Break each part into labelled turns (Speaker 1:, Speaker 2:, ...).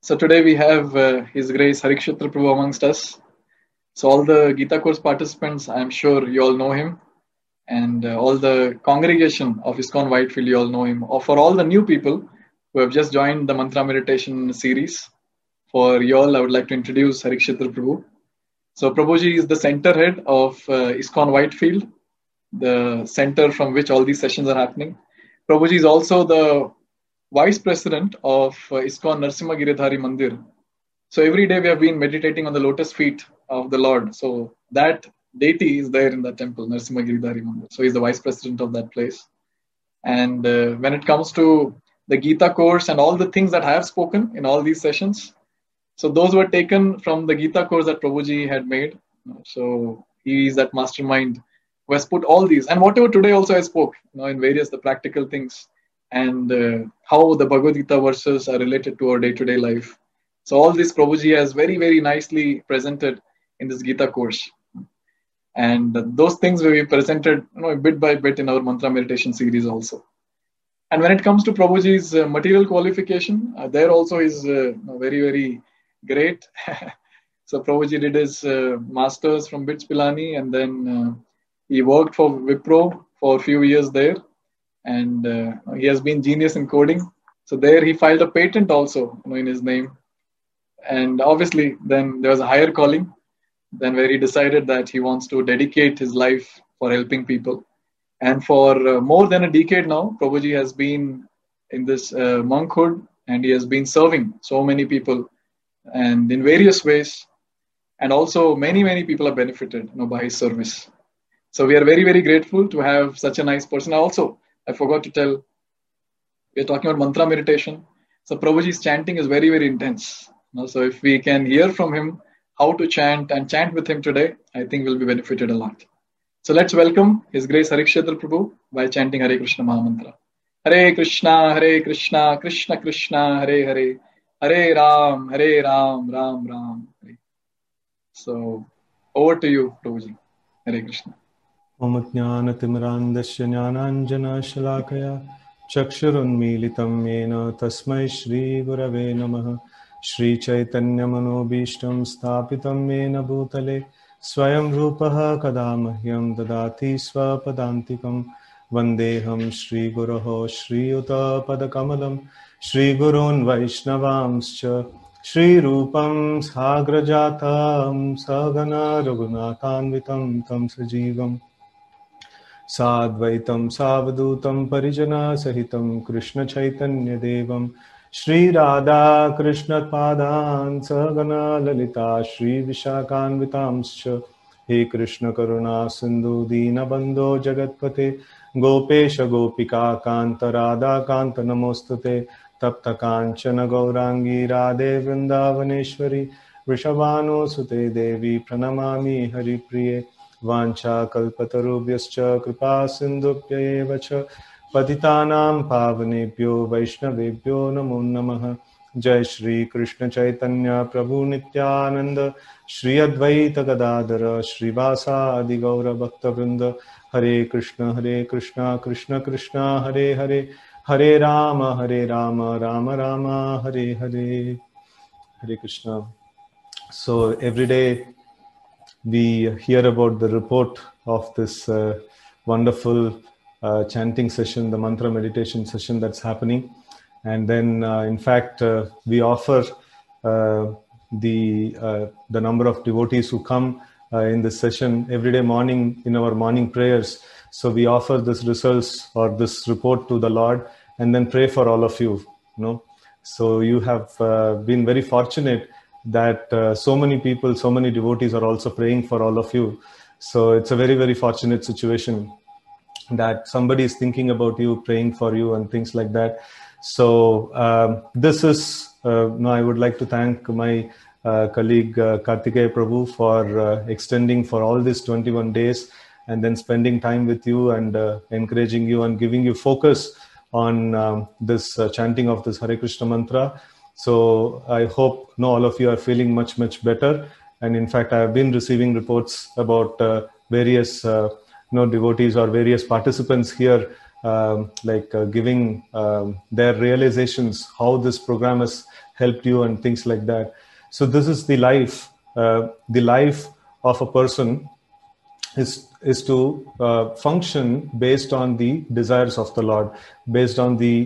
Speaker 1: So today we have His Grace Harikshatra Prabhu amongst us. So all the Gita course participants, I'm sure you all know him, and all the congregation of ISKCON Whitefield, you all know him. Or for all the new people who have just joined the Mantra Meditation series, for you all, I would like to introduce Harikshatra Prabhu. So Prabhuji is the center head of ISKCON Whitefield, the center from which all these sessions are happening. Prabhuji is also the vice president of ISKCON Narsimha Giridhari Mandir. So every day we have been meditating on the lotus feet of the Lord. So that deity is there in the temple, Narsimha Giridhari Mandir. So he's the vice president of that place. And when it comes to the Gita course and all the things that I have spoken in all these sessions, so those were taken from the Gita course that Prabhuji had made. So he is that mastermind who has put all these, and whatever today also I spoke, in various the practical things, and how the Bhagavad Gita verses are related to our day-to-day life. So all this Prabhuji has very, very nicely presented in this Gita course. And those things will be presented bit by bit in our mantra meditation series also. And when it comes to Prabhuji's material qualification, there also is very, very great. So Prabhuji did his masters from BITS Pilani, and then he worked for Wipro for a few years there. And he has been genius in coding. So there he filed a patent also in his name. And obviously then there was a higher calling, then where he decided that he wants to dedicate his life for helping people. And for more than a decade now, Prabhuji has been in this monkhood, and he has been serving so many people and in various ways. And also many, many people are benefited by his service. So we are very, very grateful to have such a nice person. Also, I forgot to tell, we're talking about mantra meditation. So Prabhuji's chanting is very, very intense. So if we can hear from him how to chant and chant with him today, I think we'll be benefited a lot. So let's welcome His Grace Harikshatra Prabhu by chanting Hare Krishna Mahamantra. Hare Krishna, Krishna Krishna, Hare Hare, Hare Ram, Ram Ram, Hare. So over to you, Prabhuji. Hare Krishna.
Speaker 2: Om Jnana-timirandasya Jnananjana-shalakaya Chakshurunmilitam Yena Tasmai Shri Gurave Namaha Shri Chaitanya Manobhishtam Sthapitam Yena Bhutale Swayam Rupaha Kadamahyam Dadati Swapadantikam Vandeham Shri Guroho Shri Yuta Padakamalam Shri Gurun Vaishnavamscha Shri Rupam Sagrajatam Sagana Raghunathanvitam Tam Sajivam Sadvaitam Savadutam Parijana Sahitam Krishna Chaitanya Devam Shri Radha Krishna Padan Sagana Lalita Shri Vishakhanvitamscha He Krishna Karuna Sindhu Dina Bandho Jagatpate Gopesha Gopika Kanta Radha Kanta Namostate Tapta Kanchana Gaurangi Radhe Vrindavaneshwari Vrishabhanu Sute Devi Pranamami Hari Priye Vancha kalpatarubhyascha kripa sindhubhya eva cha patitanam pavanebhyo vaishnavebhyo namo namaha. Jai Shri Krishna Chaitanya Prabhu Nityananda Shri Advaita Gadadhara Shri Vasa Adi Gaura Bhakta Vrinda Hare Krishna Krishna Krishna Hare Hare Hare Rama Rama Rama Hare Hare. Hare Krishna. So every day we hear about the report of this wonderful chanting session, the mantra meditation session that's happening. And then, in fact, we offer the number of devotees who come in this session every day morning in our morning prayers. So we offer this results or this report to the Lord and then pray for all of you. So you have been very fortunate that so many people, so many devotees are also praying for all of you. So it's a very, very fortunate situation that somebody is thinking about you, praying for you and things like that. So this is, I would like to thank my colleague Kartikeya Prabhu for extending for all these 21 days and then spending time with you and encouraging you and giving you focus on this chanting of this Hare Krishna mantra. So I hope all of you are feeling much, much better. And in fact, I have been receiving reports about various devotees or various participants here giving their realizations, how this program has helped you and things like that. So this is the life of a person is to function based on the desires of the Lord, based on the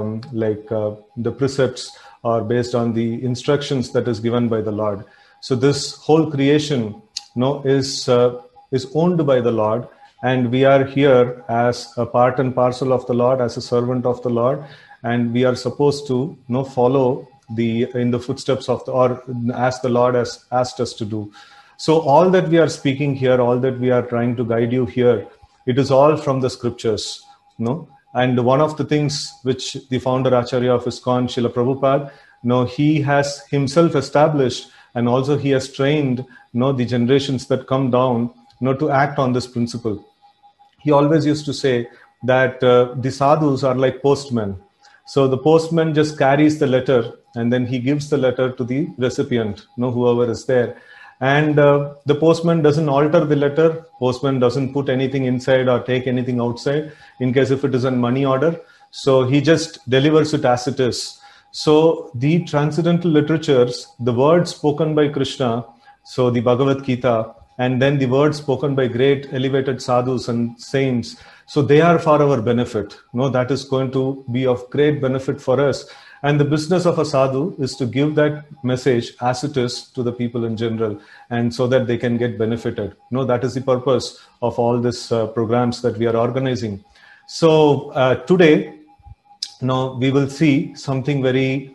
Speaker 2: precepts, or based on the instructions that is given by the Lord. So this whole creation, is owned by the Lord, and we are here as a part and parcel of the Lord, as a servant of the Lord, and we are supposed to follow in the footsteps of or as the Lord has asked us to do. So all that we are speaking here, all that we are trying to guide you here, it is all from the scriptures, And one of the things which the founder Acharya of ISKCON, Srila Prabhupada, he has himself established, and also he has trained, the generations that come down, to act on this principle. He always used to say that the sadhus are like postmen. So the postman just carries the letter, and then he gives the letter to the recipient, whoever is there. And the postman doesn't alter the letter. Postman doesn't put anything inside or take anything outside in case if it is a money order. So he just delivers it as it is. So the transcendental literatures, the words spoken by Krishna, so the Bhagavad Gita, and then the words spoken by great elevated sadhus and saints, so they are for our benefit. That is going to be of great benefit for us. And the business of a sadhu is to give that message as it is to the people in general, and so that they can get benefited. That is the purpose of all these programs that we are organizing. So today, we will see something very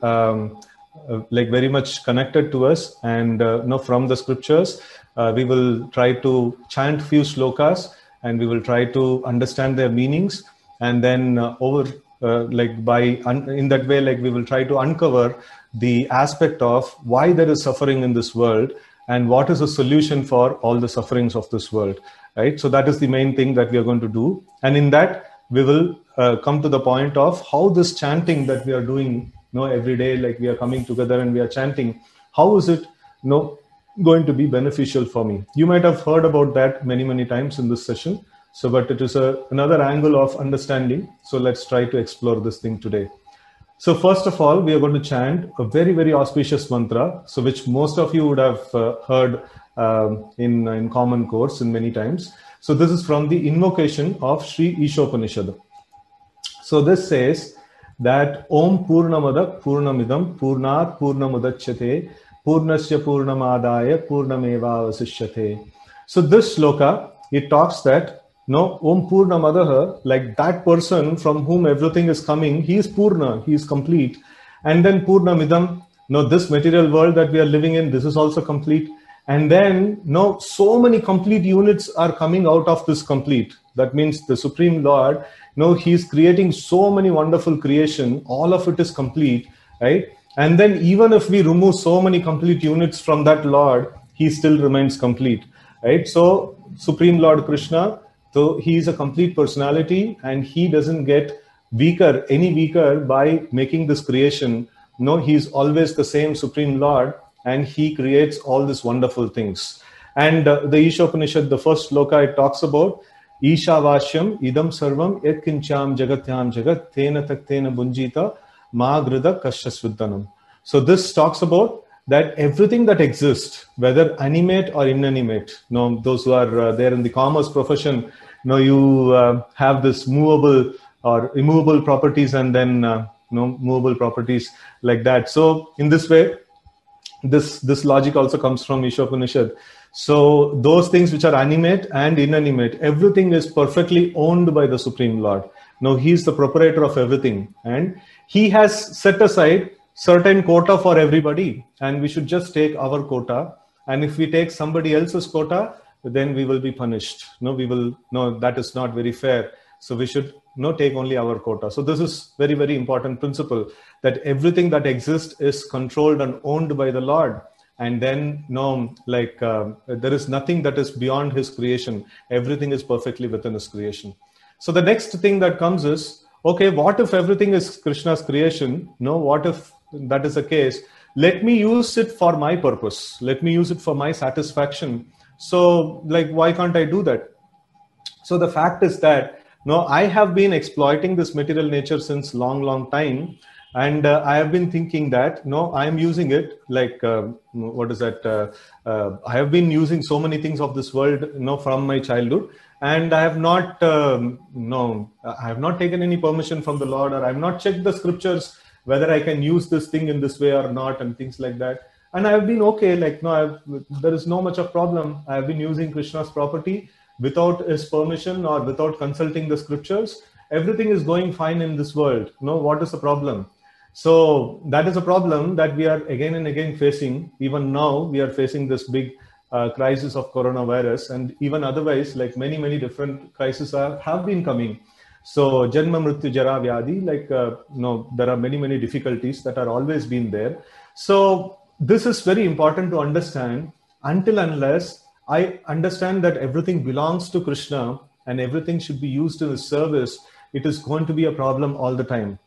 Speaker 2: very much connected to us, and from the scriptures. We will try to chant few shlokas, and we will try to understand their meanings, and then in that way, we will try to uncover the aspect of why there is suffering in this world, and what is the solution for all the sufferings of this world, right? So that is the main thing that we are going to do. And in that, we will come to the point of how this chanting that we are doing, every day, we are coming together and we are chanting, how is it, going to be beneficial for me? You might have heard about that many times in this session. So, but it is another angle of understanding. So let's try to explore this thing today. So first of all, we are going to chant a very auspicious mantra, so which most of you would have heard in common course in many times. So this is from the invocation of Sri Ishopanishad. So this says that Om Purnamada Purnamidam Purnat Purnamudachyate Purnasya Purnamadaya Purnameva Vasishyate. So this shloka, it talks that Om Purnamadaha, like that person from whom everything is coming, he is Purna, he is complete. And then Purnamidam, this material world that we are living in, this is also complete. And then, so many complete units are coming out of this complete. That means the Supreme Lord, he is creating so many wonderful creation, all of it is complete, right? And then even if we remove so many complete units from that Lord, he still remains complete, right? So Supreme Lord Krishna, so he is a complete personality, and he doesn't get any weaker by making this creation. He is always the same Supreme Lord, and he creates all these wonderful things. And the Ishopanishad, the first shloka, it talks about Ishavashyam idam sarvam yat kincham jagatyam jagat tena taktena bunjita ma grida kashasviddanam. So this talks about that everything that exists, whether animate or inanimate, those who are there in the commerce profession, you have this movable or immovable properties, and then movable properties like that. So in this way, this logic also comes from Ishopanishad. So those things which are animate and inanimate, everything is perfectly owned by the Supreme Lord. He is the proprietor of everything, and he has set aside certain quota for everybody, and we should just take our quota. And if we take somebody else's quota, then we will be punished. That is not very fair. So we should take only our quota. So this is very important principle, that everything that exists is controlled and owned by the Lord. And then there is nothing that is beyond his creation. Everything is perfectly within his creation. So the next thing that comes is, okay, what if everything is Krishna's creation? What if that is the case? Let me use it for my purpose. Let me use it for my satisfaction. So why can't I do that? So the fact is that no, I have been exploiting this material nature since long time. And I have been thinking that, no, I am using it like, what is that? I have been using so many things of this world, from my childhood. And I have not, I have not taken any permission from the Lord, or I have not checked the scriptures, whether I can use this thing in this way or not, and things like that. And I have been okay, like, no, there is no much of problem. I have been using Krishna's property without his permission or without consulting the scriptures. Everything is going fine in this world. No, what is the problem? So that is a problem that we are again and again facing. Even now, we are facing this big crisis of coronavirus, and even otherwise, like many different crises have been coming. So Janma Mrityu Jara Vyadhi, like, there are many difficulties that are always been there. So this is very important to understand. Until unless I understand that everything belongs to Krishna and everything should be used in his service, it is going to be a problem all the time.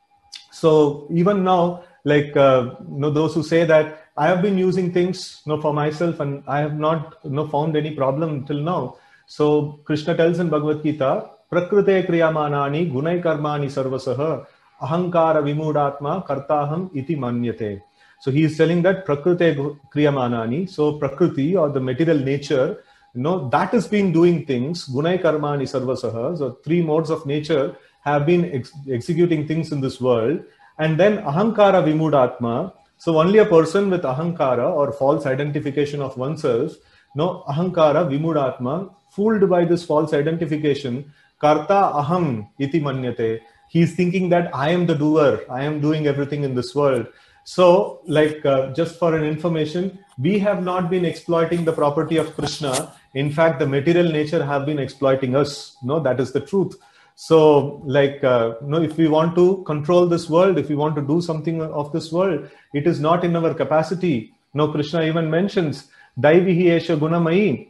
Speaker 2: So even now, like, those who say that I have been using things, for myself, and I have not, found any problem till now. So Krishna tells in Bhagavad Gita, Prakrite kriyamanani gunai karmani sarvasaha ahankara vimudatma kartaham iti manyate. So he is telling that Prakrite kriyamanani, so Prakriti, or the material nature, that has been doing things, gunai karmani sarvasaha, so three modes of nature have been executing things in this world. And then ahankara vimudatma, so only a person with ahankara, or false identification of oneself, ahankara vimudatma, fooled by this false identification, karta aham iti manyate, he is thinking that I am the doer, I am doing everything in this world. So, like, just for an information, we have not been exploiting the property of Krishna. In fact, the material nature have been exploiting us. That is the truth. So, like, if we want to control this world, if we want to do something of this world, it is not in our capacity. Krishna even mentions, Daivihi esha gunamai,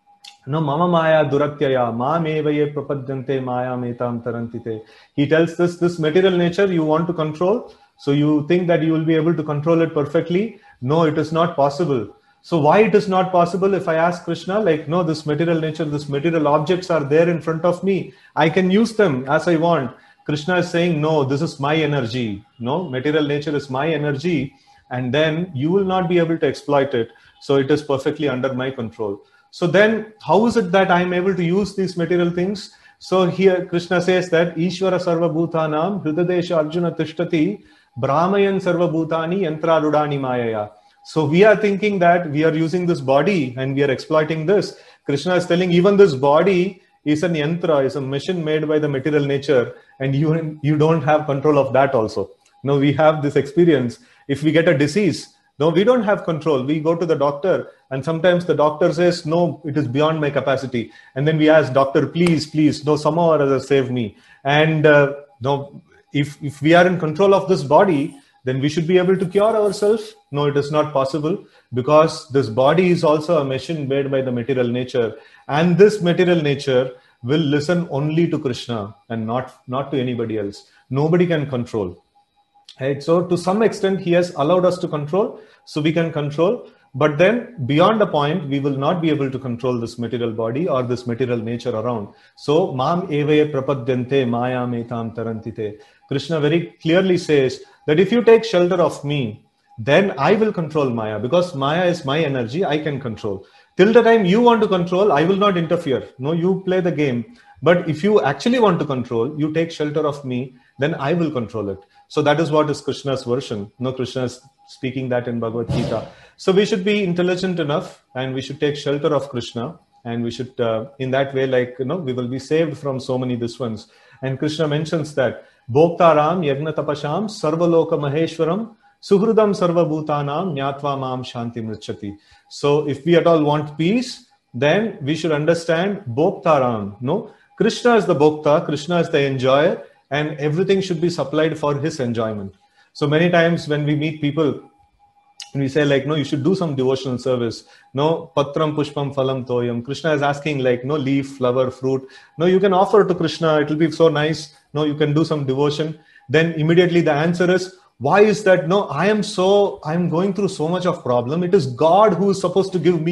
Speaker 2: mama maya duratyaya, ma mevaye prapadyante maya metam tarantite. He tells this material nature you want to control. So you think that you will be able to control it perfectly. No, it is not possible. So why it is not possible? If I ask Krishna, like, no, this material nature, this material objects are there in front of me, I can use them as I want. Krishna is saying, no, this is my energy. No, material nature is my energy. And then you will not be able to exploit it. So it is perfectly under my control. So then how is it that I am able to use these material things? So here Krishna says that Ishvara Sarva Bhutanam Hridadesha Arjuna Tishtati Brahmayan Sarva Bhutani Yantra Rudani Mayaya. So we are thinking that we are using this body and we are exploiting this. Krishna is telling even this body is an yantra, is a machine made by the material nature, and you don't have control of that also. No, we have this experience. If we get a disease, no, we don't have control. We go to the doctor and sometimes the doctor says, no, it is beyond my capacity. And then we ask, doctor, please, no, somehow or other save me. And no, if we are in control of this body, then we should be able to cure ourselves. No, it is not possible, because this body is also a machine made by the material nature. And this material nature will listen only to Krishna and not to anybody else. Nobody can control. Right? So to some extent, he has allowed us to control, so we can control. But then beyond a point, we will not be able to control this material body or this material nature around. So, mam evaye prapadyante maya metam tarantite. Krishna very clearly says that if you take shelter of me, then I will control Maya, because Maya is my energy, I can control. Till the time you want to control, I will not interfere. No, you play the game. But if you actually want to control, you take shelter of me, then I will control it. So that is what is Krishna's version. No, Krishna is speaking that in Bhagavad Gita. So we should be intelligent enough and we should take shelter of Krishna, and we should, in that way, like, we will be saved from so many this ones. And Krishna mentions that Bhoktaram Yagna Tapasham Sarvaloka Maheshwaram Suhrudam Sarva Bhutanam Nyatva Mam Shanti Mrichati. So if we at all want peace, then we should understand Bhoktaram. No, Krishna is the Bhokta, Krishna is the enjoyer, and everything should be supplied for his enjoyment. So many times when we meet people, and we say, like, no, you should do some devotional service. No, patram pushpam phalam toyam. Krishna is asking, like, no, leaf, flower, fruit. No, you can offer to Krishna. It will be so nice. No, you can do some devotion. Then immediately the answer is, why is that? No, I am going through so much of problem. It is God who is supposed to give me.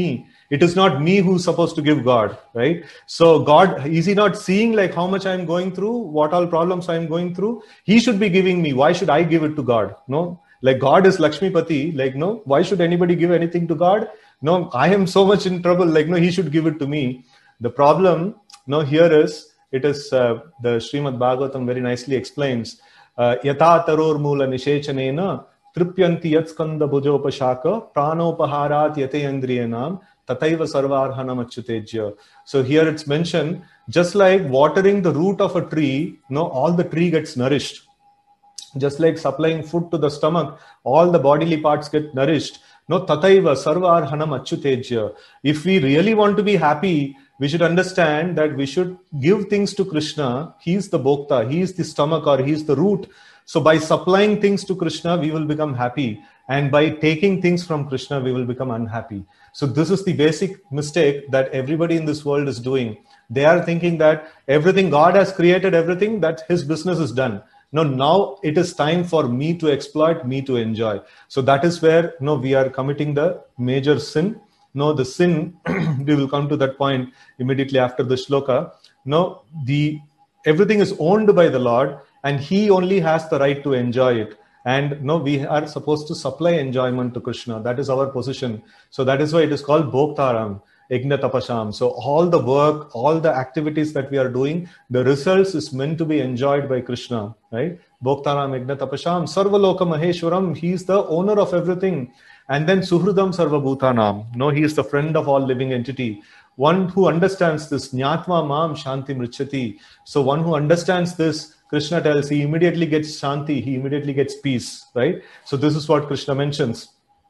Speaker 2: It is not me who's supposed to give God, right? So God, is he not seeing like how much I'm going through, what all problems I'm going through? He should be giving me. Why should I give it to God? No, like God is Lakshmipati. Like, no, why should anybody give anything to God? No, I am so much in trouble. Like, no, he should give it to me. The problem, no, here is, it is the Srimad Bhagavatam very nicely explains, yata taror mula nishechanena tripyanti yat skanda bhujopashaka pranopaharat yate andriyanam tataiva sarvarhanam achyutejya. So here it's mentioned, just like watering the root of a tree, no, all the tree gets nourished. Just like supplying food to the stomach, all the bodily parts get nourished. No, tataiva sarvarhanam achyutejya. If we really want to be happy, we should understand that we should give things to Krishna. He is the Bhokta, he is the stomach, or he is the root. So by supplying things to Krishna, we will become happy. And by taking things from Krishna, we will become unhappy. So this is the basic mistake that everybody in this world is doing. They are thinking that everything, God has created everything, that his business is done. No, now it is time for me to exploit, me to enjoy. So that is where, no, we are committing the major sin. No, the sin, we will come to that point immediately after the shloka. No, everything is owned by the Lord, and he only has the right to enjoy it. And no, we are supposed to supply enjoyment to Krishna. That is our position. So that is why it is called Bhoktaram, Yajna Tapasham. So all the work, all the activities that we are doing, the results is meant to be enjoyed by Krishna, right? Bhoktaram, Yajna Tapasham, Sarvaloka Maheshwaram. He is the owner of everything. And then Suhridam Sarvabhutanam. No, he is the friend of all living entity. One who understands this, Jnatva Mam Shanti Mrichati. So one who understands this, Krishna tells, he immediately gets Shanti, he immediately gets peace, right? So this is what Krishna mentions.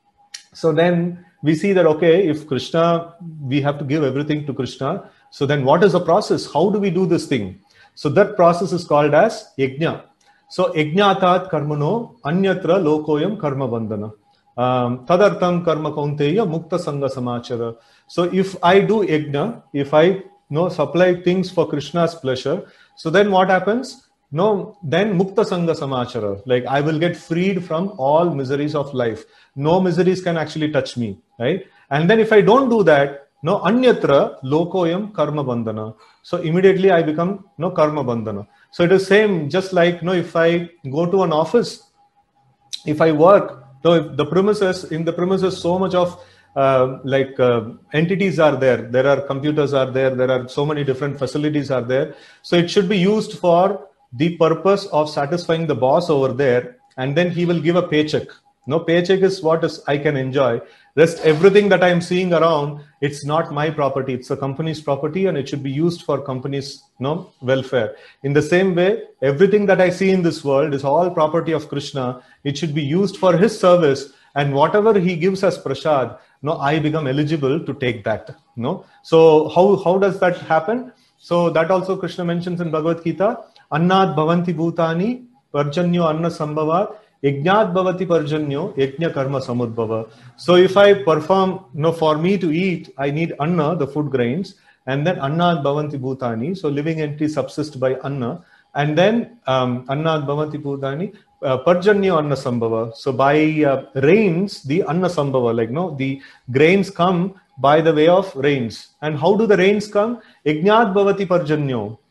Speaker 2: So then we see that, okay, if Krishna, we have to give everything to Krishna. So then what is the process? How do we do this thing? So that process is called as Yajna. So Yajnatat Karmano Anyatra Lokoyam Karma Bandhana. Tadartam Karma Kaunteya Mukta Sangha Samachara. So if I do Yajna, if I supply things for Krishna's pleasure, so then what happens? No, then Mukta Sangha Samachara. Like I will get freed from all miseries of life. No miseries can actually touch me, right? And then if I don't do that, no, Anyatra Lokoyam Karma Bandhana. So immediately I become no Karma Bandhana. So it is same, just like if I go to an office, if I work, so if the premises, in the premises, so much of entities are there. There are computers are there. There are so many different facilities are there. So it should be used for the purpose of satisfying the boss over there. And then he will give a paycheck. No, paycheck is what is I can enjoy. Rest everything that I'm seeing around, it's not my property. It's the company's property, and it should be used for company's welfare. In the same way, everything that I see in this world is all property of Krishna. It should be used for his service, and whatever he gives as prasad, I become eligible to take that. So how does that happen? So that also Krishna mentions in Bhagavad Gita. Annad bhavanti bhutani parjanyo anna sambhavat yajnat bhavati parjanyo yajna karma samudbhava. So if I perform, for me to eat, I need anna, the food grains, and then annad bhavanti bhutani. So living entities subsist by anna, and then annad bhavanti bhutani parjanyo anna sambhava. So by rains, the anna sambhava, the grains come by the way of rains. And how do the rains come? Yajnat bhavati parjanyo.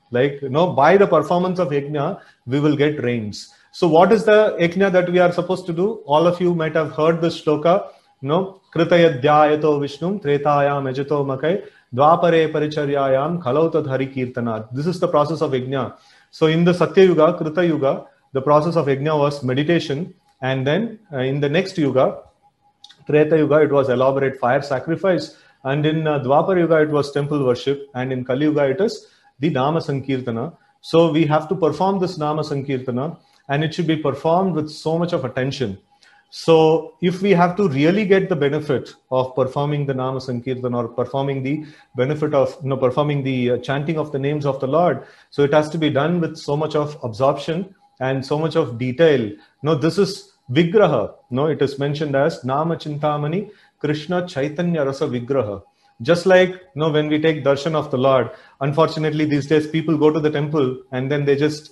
Speaker 2: By the performance of yajna, we will get rains. So what is the yajna that we are supposed to do? All of you might have heard this shloka. Kritayadhyayato Vishnum Tretayam Ejato Makai Dvapare Paricharyayam Kalautad Hari Kirtanat. This is the process of yajna. So in the Satya Yuga, Krita Yuga, the process of yajna was meditation. And then in the next Yuga, Treta Yuga, it was elaborate fire sacrifice. And in Dwapar Yuga, it was temple worship. And in Kali Yuga, it is the Nama Sankirtana. So we have to perform this Nama Sankirtana, and it should be performed with so much of attention. So if we have to really get the benefit of performing the Nama Sankirtana, or performing the benefit of performing the chanting of the names of the Lord, so it has to be done with so much of absorption and so much of detail. This is Vigraha. It is mentioned as Nama Chintamani Krishna Chaitanya Rasa Vigraha. Just like when we take darshan of the Lord, unfortunately these days people go to the temple and then they just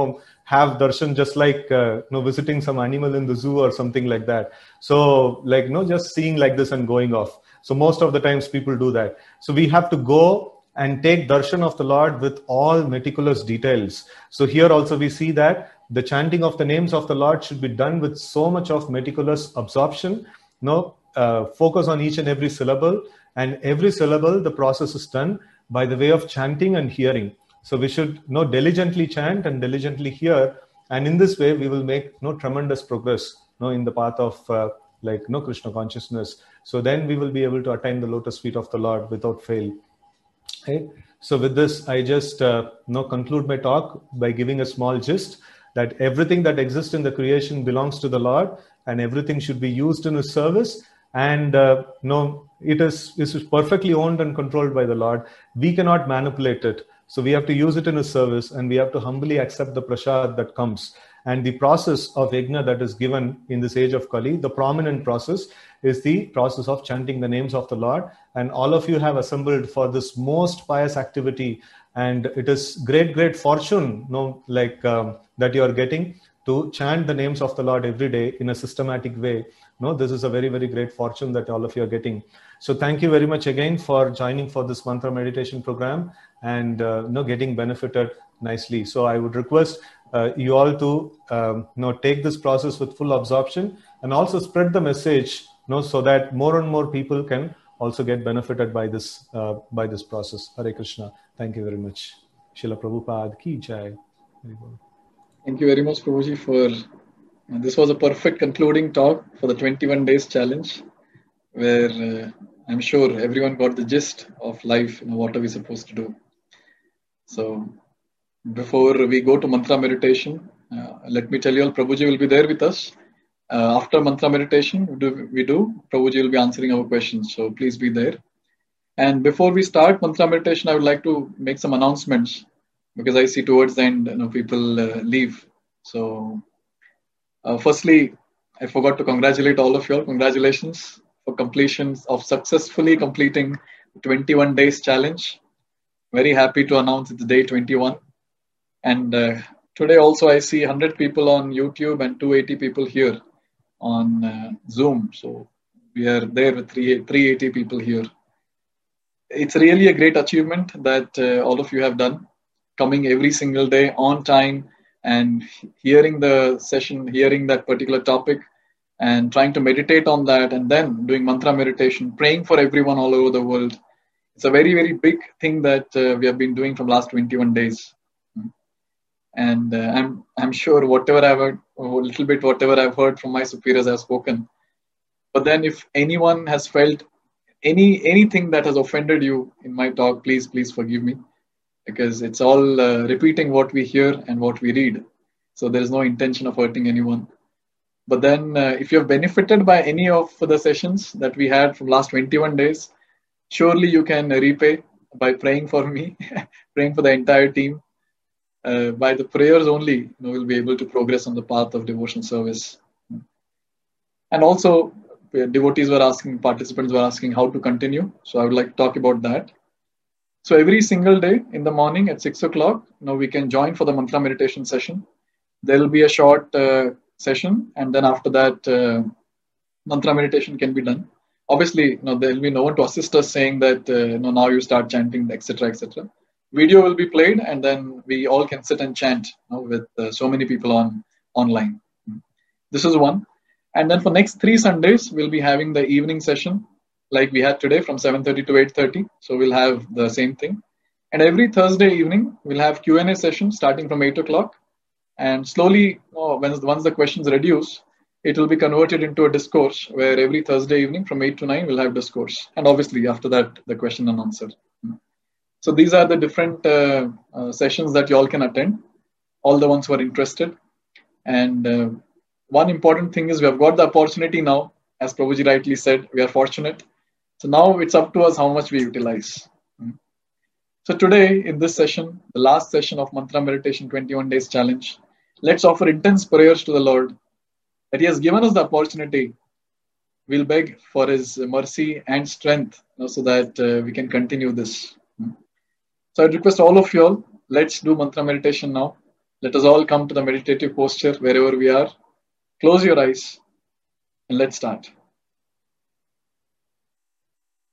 Speaker 2: have darshan just like visiting some animal in the zoo or something like that. So just seeing like this and going off. So most of the times people do that. So we have to go and take darshan of the Lord with all meticulous details. So here also we see that the chanting of the names of the Lord should be done with so much of meticulous absorption, focus on each and every syllable, and every syllable the process is done by the way of chanting and hearing. So we should diligently chant and diligently hear, and in this way we will make tremendous progress in the path of Krishna consciousness. So then we will be able to attain the lotus feet of the Lord without fail. Right? So with this, I just conclude my talk by giving a small gist that everything that exists in the creation belongs to the Lord, and everything should be used in His service. And it is perfectly owned and controlled by the Lord. We cannot manipulate it. So we have to use it in His service, and we have to humbly accept the prasad that comes. And the process of yajna that is given in this age of Kali, the prominent process, is the process of chanting the names of the Lord. And all of you have assembled for this most pious activity. And it is great fortune that you are getting to chant the names of the Lord every day in a systematic way. This is a very, very great fortune that all of you are getting. So thank you very much again for joining for this mantra meditation program and getting benefited nicely. So I would request you all to take this process with full absorption and also spread the message so that more and more people can also get benefited by this process. Hare Krishna. Thank you very much. Srila Prabhupada ki jai.
Speaker 1: Thank you very much, Prabhuji, for this was a perfect concluding talk for the 21 days challenge, where I'm sure everyone got the gist of life, what are we supposed to do. So before we go to mantra meditation, let me tell you all, Prabhuji will be there with us. After mantra meditation, Prabhuji will be answering our questions. So please be there. And before we start mantra meditation, I would like to make some announcements, because I see towards the end, people leave. So firstly, I forgot to congratulate all of you all. Congratulations for completion of successfully completing 21 days challenge. Very happy to announce it's day 21. And today also I see 100 people on YouTube and 280 people here on Zoom. So we are there with 380 people here. It's really a great achievement that all of you have done, coming every single day on time and hearing the session, hearing that particular topic and trying to meditate on that, and then doing mantra meditation, praying for everyone all over the world. It's a very, very big thing that we have been doing from last 21 days. And I'm sure whatever I've heard from my superiors I've spoken. But then if anyone has felt anything that has offended you in my talk, please forgive me, because it's all repeating what we hear and what we read. So there is no intention of hurting anyone. But then if you have benefited by any of the sessions that we had from last 21 days, surely you can repay by praying for me, praying for the entire team. By the prayers only, we'll be able to progress on the path of devotional service. And also, participants were asking how to continue. So I would like to talk about that. So every single day in the morning at 6 o'clock, we can join for the mantra meditation session. There will be a short session, and then after that, mantra meditation can be done. Obviously, there will be no one to assist us saying that now you start chanting, etc., etc. Video will be played, and then we all can sit and chant with so many people online. This is one. And then for next 3 Sundays, we'll be having the evening session like we had today from 7:30 to 8:30. So we'll have the same thing. And every Thursday evening, we'll have Q&A session starting from 8 o'clock. And slowly, once the questions reduce, it will be converted into a discourse where every Thursday evening from 8 to 9, we'll have discourse. And obviously, after that, the question and answer. So these are the different sessions that you all can attend, all the ones who are interested. And one important thing is we have got the opportunity now, as Prabhuji rightly said, we are fortunate. So now it's up to us how much we utilize. So today in this session, the last session of Mantra Meditation 21 Days Challenge, let's offer intense prayers to the Lord that He has given us the opportunity. We'll beg for His mercy and strength so that we can continue this. So I request all of you all, let's do Mantra Meditation now. Let us all come to the meditative posture wherever we are. Close your eyes and let's start.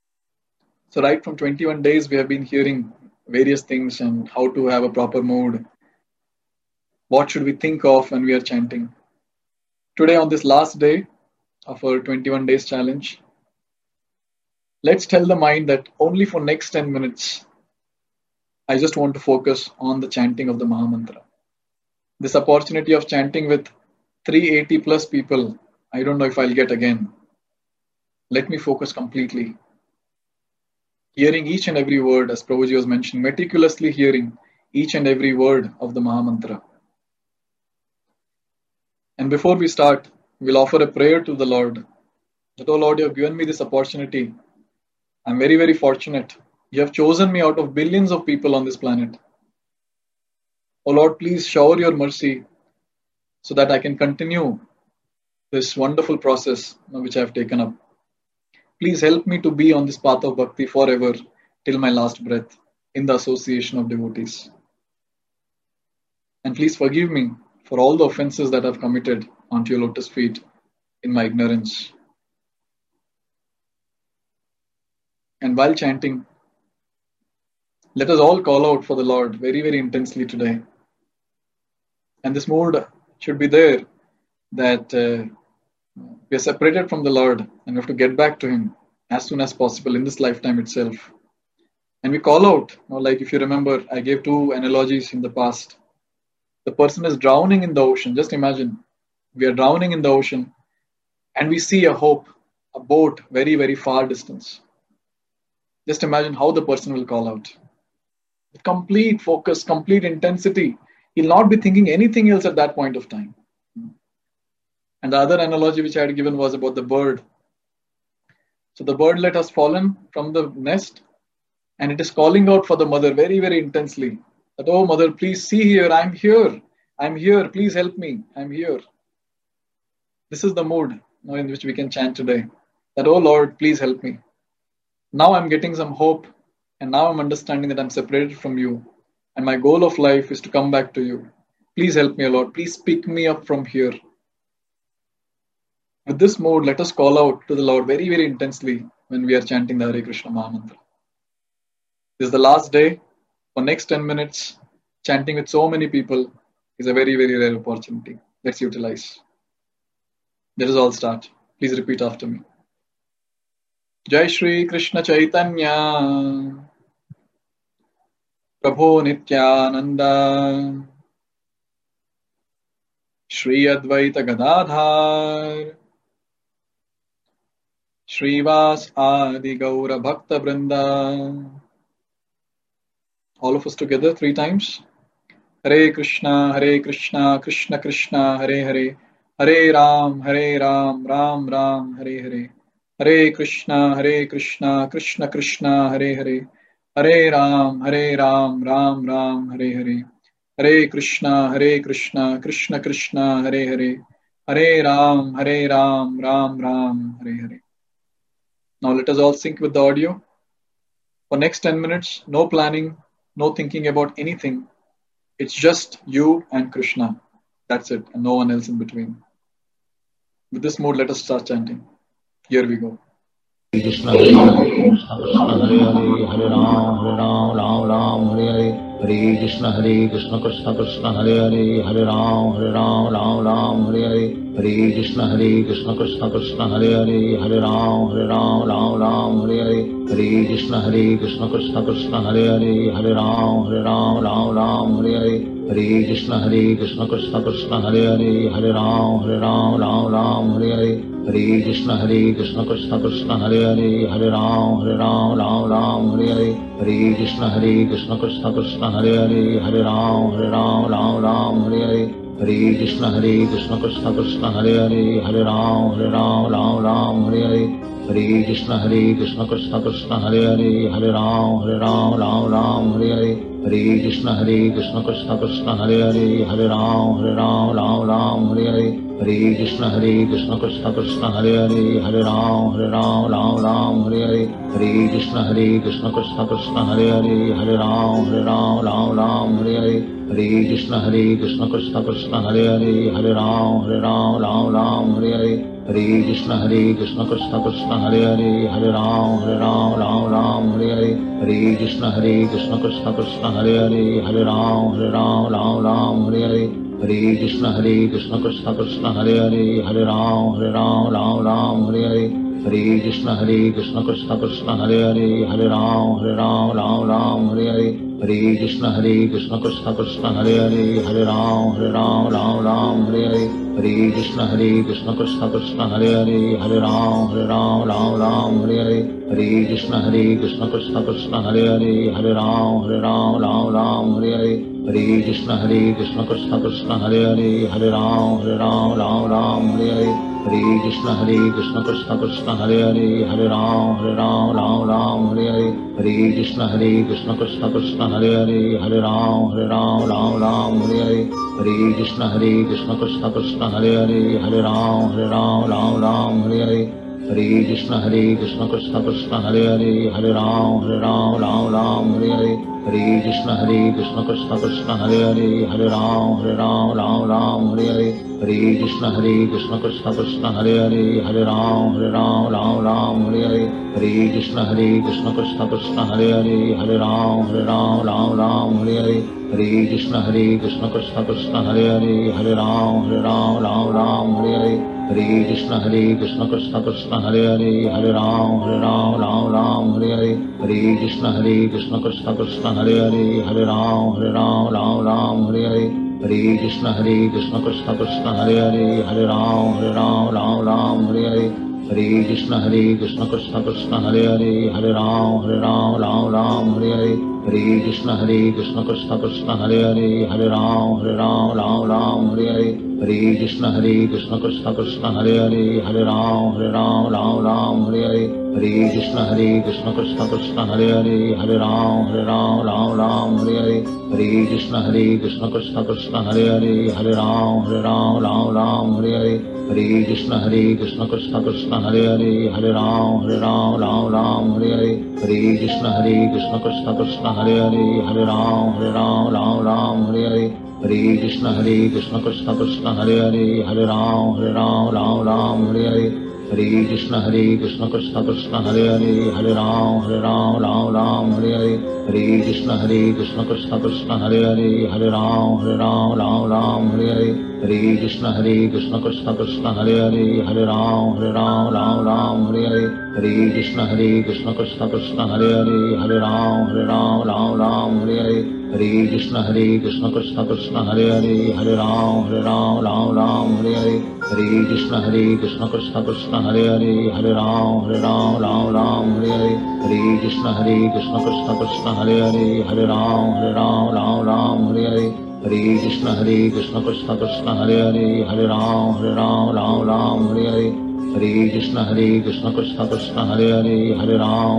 Speaker 1: So right from 21 days, we have been hearing various things and how to have a proper mood. What should we think of when we are chanting? Today, on this last day of our 21 days challenge, let's tell the mind that only for next 10 minutes, I just want to focus on the chanting of the Mahamantra. This opportunity of chanting with 380 plus people, I don't know if I'll get again. Let me focus completely. Hearing each and every word, as Prabhuji was mentioning, meticulously hearing each and every word of the Mahamantra. And before we start, we'll offer a prayer to the Lord that, oh Lord, you have given me this opportunity. I'm very, very fortunate. You have chosen me out of billions of people on this planet. Oh Lord, please shower your mercy so that I can continue this wonderful process which I have taken up. Please help me to be on this path of bhakti forever till my last breath in the association of devotees. And please forgive me for all the offenses that I've committed onto your lotus feet in my ignorance. And while chanting, let us all call out for the Lord very, very intensely today. And this mood should be there that we are separated from the Lord and we have to get back to Him as soon as possible in this lifetime itself. And we call out, like if you remember, I gave two analogies in the past. The person is drowning in the ocean. Just imagine, we are drowning in the ocean and we see a hope, a boat very, very far distance. Just imagine how the person will call out. With complete focus, complete intensity. He'll not be thinking anything else at that point of time. And the other analogy which I had given was about the bird. So the birdlet has fallen from the nest and it is calling out for the mother very, very intensely. That, oh mother, please see here, I'm here, please help me, I'm here. This is the mood in which we can chant today. That, oh Lord, please help me. Now I'm getting some hope and now I'm understanding that I'm separated from you. And my goal of life is to come back to you. Please help me, Lord. Please pick me up from here. With this mode, let us call out to the Lord very, very intensely when we are chanting the Hare Krishna Mahamantra. This is the last day. For next 10 minutes, chanting with so many people is a very, very rare opportunity. Let's utilize. Let us all start. Please repeat after me. Jai Shri Krishna Chaitanya Prabhu Nityananda Shri Advaita Gadadhar Shrivas Adi Gaura Bhakta Vrinda. All of us together 3 times. Hare Krishna, Krishna Krishna, Hare Hare, Hare Ram, Ram Ram, Hare Hare. Hare Krishna, Krishna Krishna, Hare Hare, Hare Ram, Ram Ram, Hare Hare. Hare Krishna, Krishna Krishna, Hare Hare, Hare Ram, Ram Ram, Hare Hare. Now let us all sync with the audio. For next 10 minutes, no planning, no thinking about anything. It's just you and Krishna. That's it, and no one else in between. With this mode, let us start chanting. Here we go.
Speaker 3: Krishna Krishna Krishna Hare Hare, Hare Ram Ram Ram Hare Hare. Hare Krishna Krishna Krishna Hare Hare, Hare Ram Ram Hare Hare. Hare Krishna Krishna Krishna Hare Hare, Hare Ram Ram Hare Hare. Hare Krishna Krishna Krishna Hare Hare, Hare Ram Ram Hare Hare. Hare Krishna Krishna Krishna Hare Hare, Hare Ram Hare Hare. Hare Krishna Krishna Krishna Hare Hare, Hare Ram Hare Hare. Hare Krishna Krishna Krishna Hare Hare, Hare Ram Hare Hare. Hare Krishna Krishna Krishna Hare Hare, Hare Ram Hare Hare. Hare Krishna Krishna Krishna Hare Hare, Hare Ram Hare Hare. Hare Krishna Krishna Krishna Hare Hare, Hare Ram Hare Hare. Hare Krishna Krishna Krishna Hare Hare, Hare Ram Ram Ram Hare Hare, Hare Krishna Krishna Krishna Hare Hare, Hare Ram Ram Ram Hare Hare, Hare Krishna Krishna Krishna Hare Hare, Hare Ram Ram Hare Hare, Hare Krishna Krishna Krishna Hare Hare, Hare Ram Ram Hare Hare, Hare Krishna Krishna Krishna Hare Hare, Hare Ram Ram Hare Hare, Hare Krishna Krishna Krishna Hare Hare, Hare Ram Ram Hare Hare, Hare Krishna Krishna Krishna Hare Hare, Hare Ram Ram Hare Hare, Hare Krishna Krishna Krishna Hare Hare, Hare Ram Ram Hare Hare, Hare Krishna Krishna Krishna Hare Hare, Hare Ram Ram Hare Hare, Hare Krishna Krishna Krishna Hare Hare, Hare Ram Ram Hare Hare, Hare Krishna Krishna Krishna Hare Hare, Hare Ram Ram Hare Hare, Hare Krishna Krishna Krishna Hare Hare, Hare Ram Ram Hare Hare, Hare Krishna Krishna Krishna Hare Hare, Hare Ram Ram Hare Hare, Hare Krishna Krishna Krishna Hare Hare, Hare Ram Ram Hare Hare, Hare Krishna Krishna Krishna Hare Hare, Hare Ram Ram Hare Hare, Hare Krishna Krishna Krishna Hare Hare, Hare Ram Ram Hare Hare, Hare Krishna Krishna Krishna Hare Hare, Hare Ram Ram Hare Hare, Hare Krishna Krishna Krishna Hare Hare, Hare Ram Ram Hare Hare, Hare Krishna Krishna Krishna Hare Hare, Hare Ram Ram Hare Hare, Hare Krishna Krishna Krishna Hare Hare, Hare Ram Hare Hare, Hare Krishna Krishna Krishna Hare Hare, Hare Ram Ram Hare Hare, Hare Krishna Krishna Krishna Hare Hare, Hare Ram Ram Hare Hare, Hare Krishna Krishna Krishna Hare Hare, Hare Ram Ram Hare Hare, Hare Krishna Krishna Krishna Hare Hare, Hare Ram Ram Hare Hare, Hare Krishna Krishna Krishna Hare Hare, Hare Ram Ram Hare Hare, Hare Krishna Krishna Krishna Hare Hare, Hare Ram Ram Hare Hare, Hare Krishna Krishna Krishna Hare Hare, Hare Ram Ram Hare Hare, Hare Krishna Krishna Krishna Hare Hare, Hare Ram Ram Hare Hare, Hare Krishna Krishna Krishna Hare Hare, Hare Ram Ram Hare Hare, Hare Krishna Krishna Krishna Hare Hare, Hare Ram Ram Hare Hare, Hare Krishna Krishna Krishna Hare Hare, Hare Ram Ram Hare Hare, Hare Krishna Krishna Krishna Hare Hare, Hare Ram Ram Hare Hare, Hare Krishna Krishna Krishna Hare Hare, Hare Ram Ram Hare Hare, Hare Krishna Krishna Krishna Hare Hare, Hare Ram Ram Hare Hare, Hare Krishna Krishna Krishna Hare Hare, Hare Ram Ram Hare Hare, Hare Krishna Krishna Krishna Hare Hare, Hare Ram Ram Hare Hare, Hare Krishna Krishna Krishna Hare Hare, Hare Ram Ram Hare Hare, Hare Krishna Krishna Krishna Hare Hare, Hare Ram Ram Hare Hare, Hare Krishna Krishna Krishna Hare Hare, Hare Ram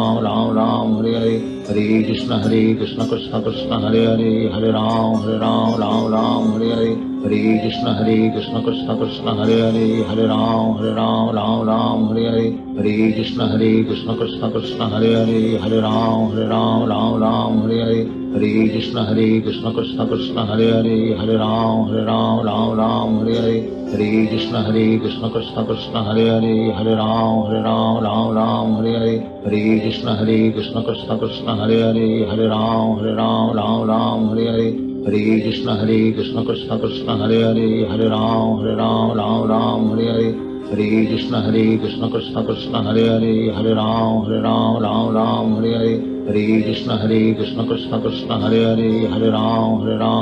Speaker 3: Ram Hare Hare, Hare Krishna Krishna Krishna Hare Hare, Hare Ram Ram Hare Hare, Hare Krishna Krishna Krishna Hare Hare, Hare Ram Ram Hare Hare, Hare Krishna Krishna Krishna Hare Hare, Hare Ram Ram Hare Hare, Hare Krishna Krishna Krishna Hare Hare, Hare Ram Ram Hare Hare, Hare Krishna Krishna Krishna Hare Hare, Hare Ram Ram Hare Hare, Hare Krishna Krishna Krishna Hare Hare, Hare Ram Ram Hare Hare, Hare Krishna Krishna Krishna Hare Hare, Hare Ram Ram Hare Hare, Hare Krishna Krishna Krishna Hare Hare, Hare Ram Ram Hare Hare, Hare Krishna Krishna Krishna Hare Hare, Hare Ram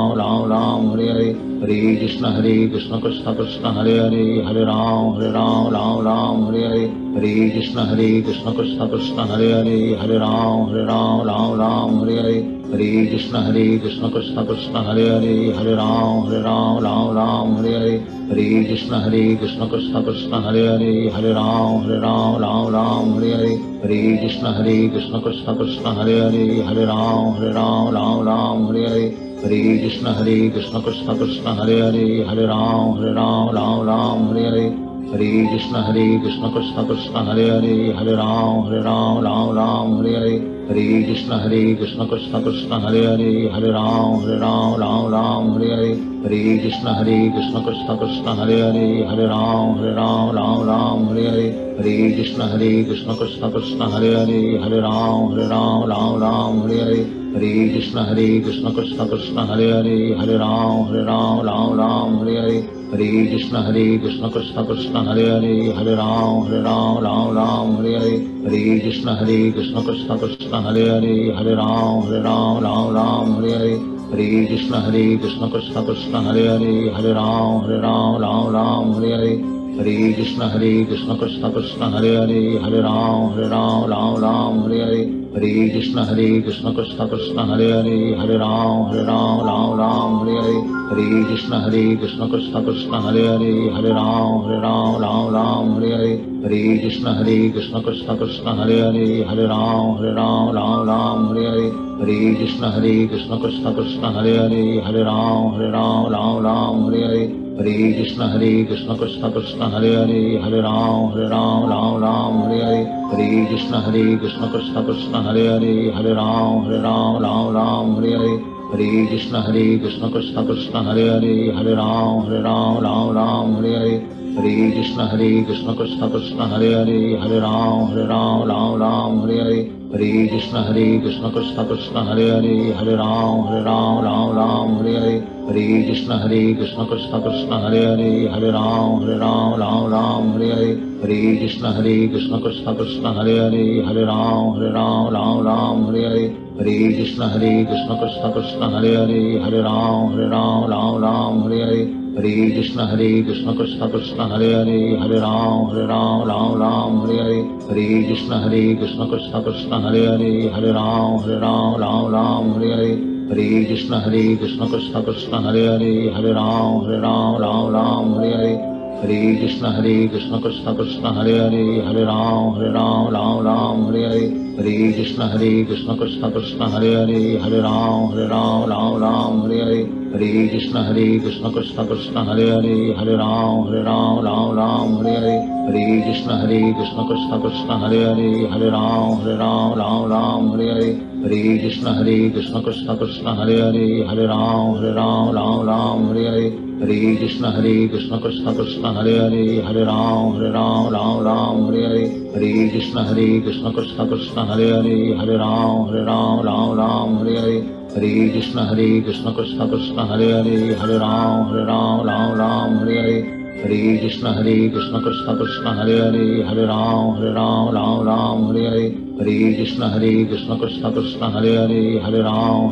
Speaker 3: Ram Hare Hare, Hare Krishna Krishna Krishna Hare Hare, Hare Ram Ram Hare Hare, Hare Krishna Krishna Krishna Hare Hare, Hare Ram Ram Hare Hare, Hare Krishna Krishna Krishna Hare Hare, Hare Ram Ram Hare Hare, Hare Krishna Krishna Krishna Hare Hare, Hare Ram Ram Hare Hare, Hare Krishna Krishna Krishna Hare Hare, Hare Ram Ram Hare Hare, Hare Krishna Krishna Krishna Hare Hare, Hare Ram Ram Ram Hare Hare, Hare Krishna Krishna Krishna Hare Hare, Hare Ram Ram Hare Hare, Hare Krishna Krishna Krishna Hare Hare, Hare Ram Ram Hare Hare, Hare Krishna Krishna Krishna Hare Hare, Hare Ram Ram Hare Hare, Hare Krishna Krishna Krishna Hare Hare, Hare Ram Ram Hare Hare, Hare Krishna Krishna Krishna Hare Hare, Hare Ram Ram Hare Hare, Hare Krishna Krishna Krishna Hare Hare, Hare Ram Hare Hare, Hare Krishna Krishna Krishna Hare Hare, Hare Ram Hare Hare, Hare Krishna Krishna Krishna Hare Hare, Hare Ram Hare Hare, Hare Krishna Krishna Krishna Hare Hare, Hare Ram Hare Hare, Hare Krishna Krishna Krishna Hare Hare, Hare Ram Hare Hare, Hare Krishna Krishna Krishna Hare Hare, Hare Ram Hare Hare, Hare Krishna Krishna Krishna Hare Hare, Hare Ram Hare Hare, Hare Krishna Krishna Krishna Hare Hare, Hare Ram Hare Hare, Hare Krishna Krishna Krishna Hare Hare, Hare Ram Hare Hare, Hare Krishna Krishna Krishna Hare Hare, Hare Ram Hare Hare, Hare Krishna Krishna Krishna Hare Hare, Hare Ram Hare Hare, Hare Krishna Krishna Krishna Hare Hare, Hare Ram Hare Hare, Hare Krishna Krishna Krishna Hare Hare, Hare Ram Hare Hare, Hare Krishna Krishna Krishna Hare Hare, Hare Ram Hare Hare, Hare Krishna Krishna Krishna Hare Hare, Hare Ram Hare Hare, Hare Krishna Krishna Krishna Hare Hare, Hare Ram Hare Hare, Hare Krishna Krishna Krishna Hare Hare, Hare Ram Hare Hare, Hare Krishna Krishna Krishna Hare Hare, Hare Ram Hare Hare, Hare Krishna Krishna Krishna Hare Hare, Hare Ram Hare Hare, Hare Krishna Krishna Krishna Hare Hare, Hare Ram Hare Hare, Hare Krishna Krishna Krishna Hare Hare, Hare Ram Hare Hare, Hare Krishna Krishna Krishna Hare Hare, Hare Ram Hare Hare, Hare Krishna Krishna Krishna Hare Hare, Hare Ram Hare Hare, Hare Krishna Krishna Krishna Hare Hare, Hare Ram Hare Hare, Hare Krishna Krishna Krishna Hare Hare, Hare Ram Hare Hare, Hare Krishna Krishna Krishna Hare Hare, Hare Ram Hare Hare, Hare Krishna Krishna Krishna Hare Hare, Hare Ram Hare Hare, Hare Krishna Krishna Krishna Hare Hare, Hare Ram Hare Hare, Hare Krishna Krishna Krishna Hare Hare, Hare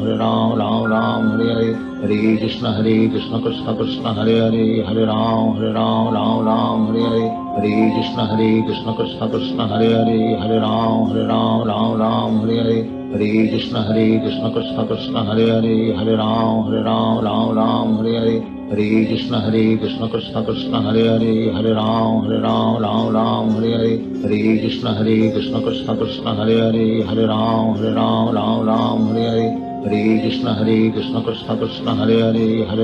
Speaker 3: Ram Hare Hare, Hare Krishna Krishna Krishna Hare Hare, Hare Ram Hare Hare, Hare Krishna Krishna Krishna Hare Hare, Hare Ram Hare Hare, Hare Krishna Krishna Krishna Hare Hare, Hare Ram Hare Hare, Hare Krishna Krishna Krishna Hare Hare, Hare Ram Hare Hare, Hare Krishna Krishna Krishna Hare Hare, Hare Ram Hare Hare, Hare Krishna Krishna Krishna Hare Hare, Hare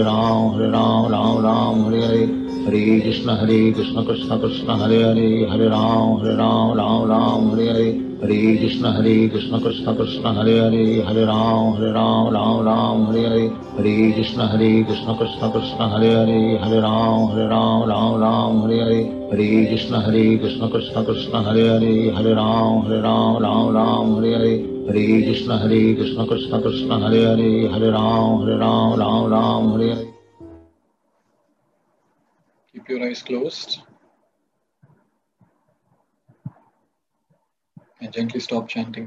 Speaker 3: Ram Hare Hare, Hare Krishna Krishna Krishna Hare Hare, Hare Ram Hare Hare, Hare Krishna Krishna Krishna Hare Hare, Hare Ram Hare Hare, Hare Krishna Krishna Krishna Hare Hare, Hare Ram Hare Hare, Hare Krishna Krishna Krishna Hare Hare, Hare Ram Hare Hare, Hare Krishna Krishna Krishna Hare Hare, Hare Ram Hare Hare.
Speaker 1: Keep your eyes closed and gently stop chanting.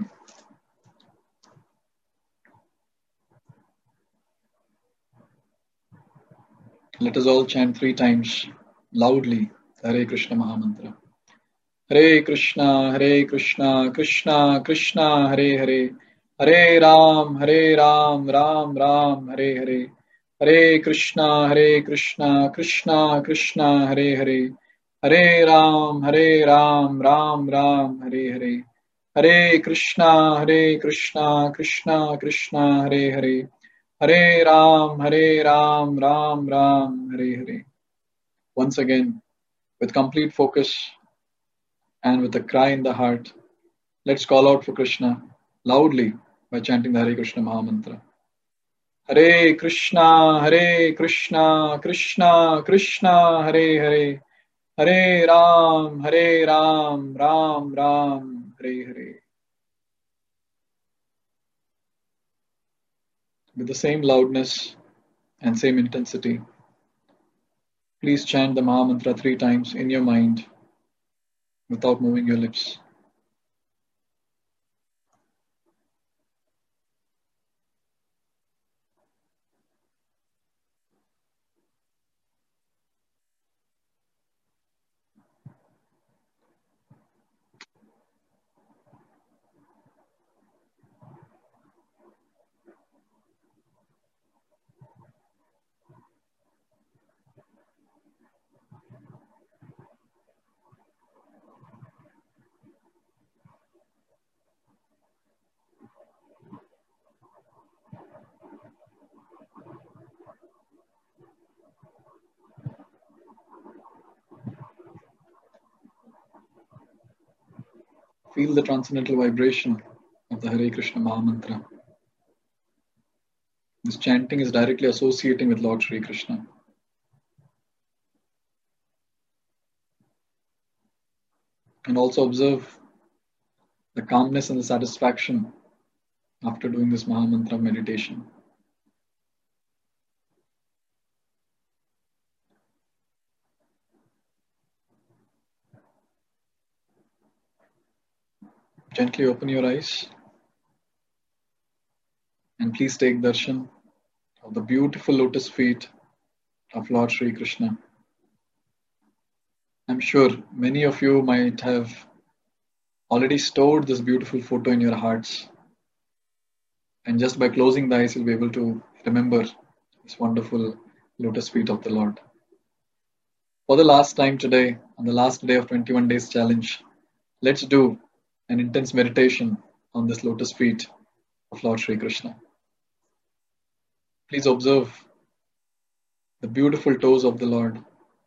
Speaker 1: Let us all chant 3 times loudly the Hare Krishna Mahamantra. Hare Krishna, Krishna Krishna, Hare Hare, Hare Ram, Ram Ram, Hare Hare, Hare Krishna, Krishna Krishna, Hare Hare, Hare Ram, Ram Ram, Hare Hare, Hare Krishna, Krishna Krishna, Hare Hare, Hare Ram, Ram Ram, Hare Hare. Once again, with complete focus and with a cry in the heart, let's call out for Krishna loudly by chanting the Hare Krishna Mahamantra. Hare Krishna, Krishna Krishna, Hare Hare, Hare Ram, Ram Ram, Hare Hare. With the same loudness and same intensity, please chant the Mahamantra 3 times in your mind without moving your lips. Feel the transcendental vibration of the Hare Krishna Mahamantra. This chanting is directly associating with Lord Sri Krishna. And also observe the calmness and the satisfaction after doing this Mahamantra meditation. Gently open your eyes and please take darshan of the beautiful lotus feet of Lord Sri Krishna. I'm sure many of you might have already stored this beautiful photo in your hearts. And just by closing the eyes, you'll be able to remember this wonderful lotus feet of the Lord. For the last time today, on the last day of 21 days challenge, let's do an intense meditation on this lotus feet of Lord Sri Krishna. Please observe the beautiful toes of the Lord.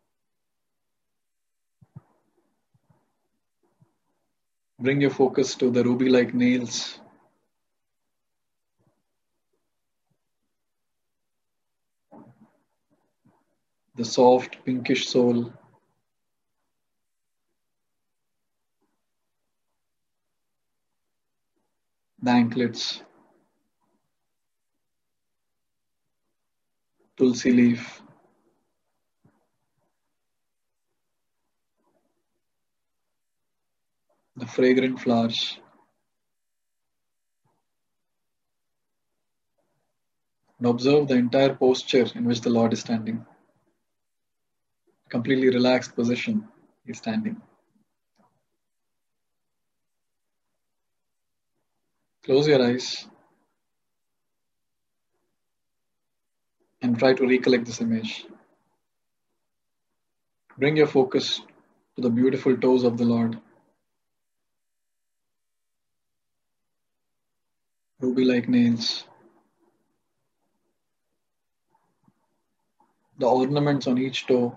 Speaker 1: Bring your focus to the ruby-like nails. The soft pinkish sole. The anklets. Tulsi leaf. The fragrant flowers. And observe the entire posture in which the Lord is standing. Completely relaxed position he is standing. Close your eyes and try to recollect this image. Bring your focus to the beautiful toes of the Lord. Ruby-like nails. The ornaments on each toe.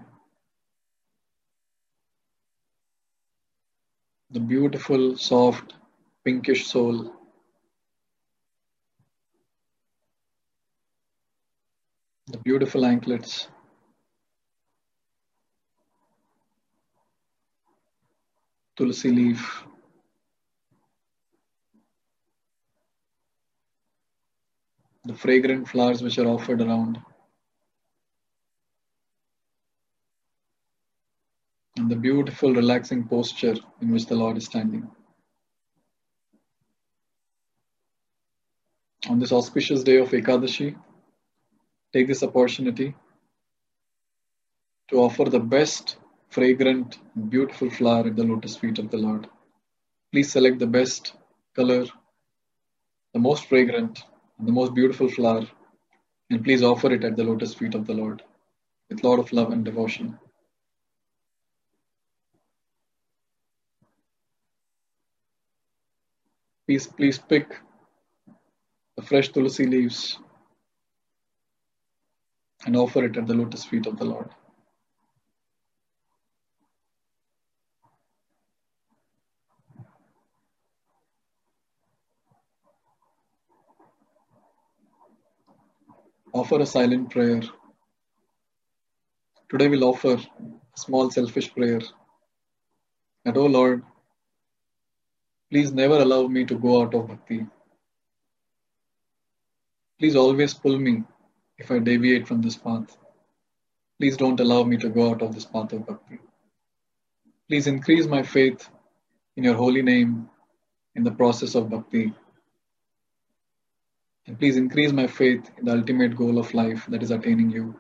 Speaker 1: The beautiful, soft, pinkish sole. The beautiful anklets. Tulsi leaf. The fragrant flowers which are offered around. And the beautiful, relaxing posture in which the Lord is standing. On this auspicious day of Ekadashi, take this opportunity to offer the best, fragrant, and beautiful flower at the lotus feet of the Lord. Please select the best color, the most fragrant, and the most beautiful flower, and please offer it at the lotus feet of the Lord with a lot of love and devotion. Please pick the fresh tulsi leaves and offer it at the lotus feet of the Lord. Offer a silent prayer. Today we'll offer a small selfish prayer that, oh Lord, please never allow me to go out of bhakti. Please always pull me if I deviate from this path. Please don't allow me to go out of this path of bhakti. Please increase my faith in your holy name in the process of bhakti. And please increase my faith in the ultimate goal of life, that is attaining you.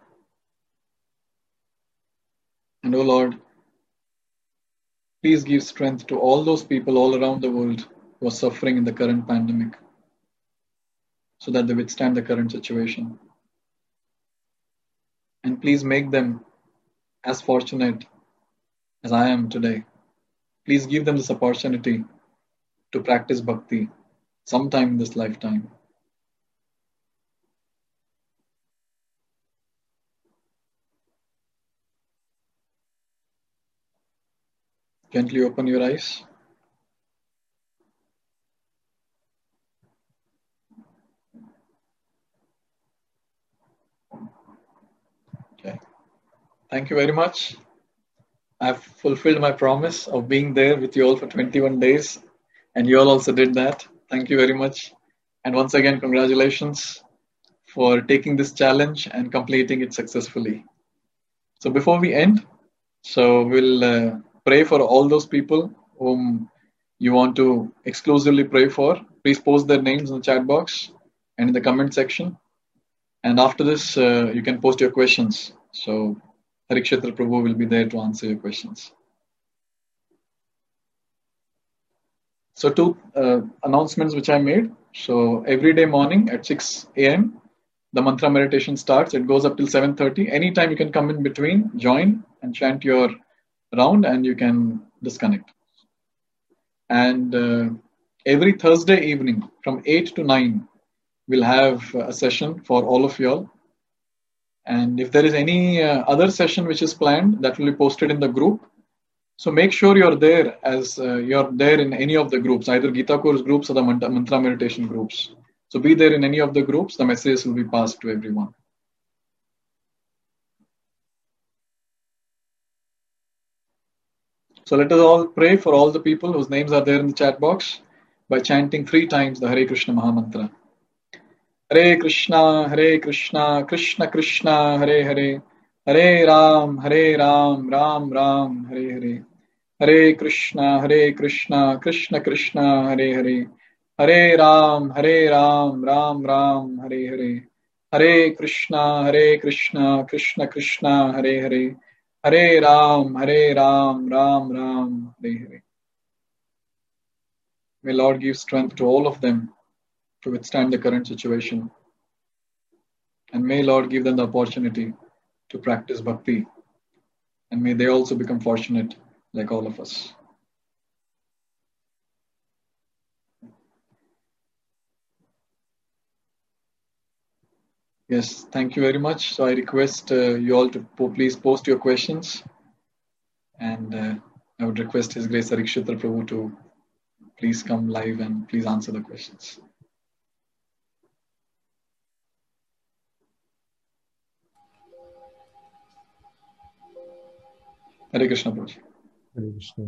Speaker 1: And oh Lord, please give strength to all those people all around the world who are suffering in the current pandemic, so that they withstand the current situation. And please make them as fortunate as I am today. Please give them this opportunity to practice bhakti sometime in this lifetime. Gently open your eyes. Okay. Thank you very much. I've fulfilled my promise of being there with you all for 21 days, and you all also did that. Thank you very much. And once again, congratulations for taking this challenge and completing it successfully. So before we end, we'll pray for all those people whom you want to exclusively pray for. Please post their names in the chat box and in the comment section. And after this, you can post your questions. So Harikshetra Prabhu will be there to answer your questions. So two announcements which I made. So every day morning at 6 a.m., the mantra meditation starts. It goes up till 7:30. Anytime you can come in between, join and chant your round, and you can disconnect. And every Thursday evening from 8 to 9, we'll have a session for all of you all. And if there is any other session which is planned, that will be posted in the group. So make sure you're there as you're there in any of the groups, either Gita course groups or the mantra meditation groups. So be there in any of the groups. The messages will be passed to everyone. So let us all pray for all the people whose names are there in the chat box by chanting 3 times the Hare Krishna Mahamantra. Hare Krishna, Krishna Krishna, Hare Hare, Hare Ram, Ram Ram, Hare Hare. Hare Krishna, Krishna Krishna, Hare Hare, Hare Ram, Ram Ram, Hare Hare. Hare Krishna, Krishna Krishna, Hare Hare, Hare Ram, Ram Ram, Hare Hare. May Lord give strength to all of them to withstand the current situation. And may Lord give them the opportunity to practice bhakti. And may they also become fortunate like all of us. Yes, thank you very much. So I request you all to please post your questions. And I would request His Grace Harikshetra Prabhu to please come live and please answer the questions. Hare Krishna Prabhuji.
Speaker 2: Hare Krishna.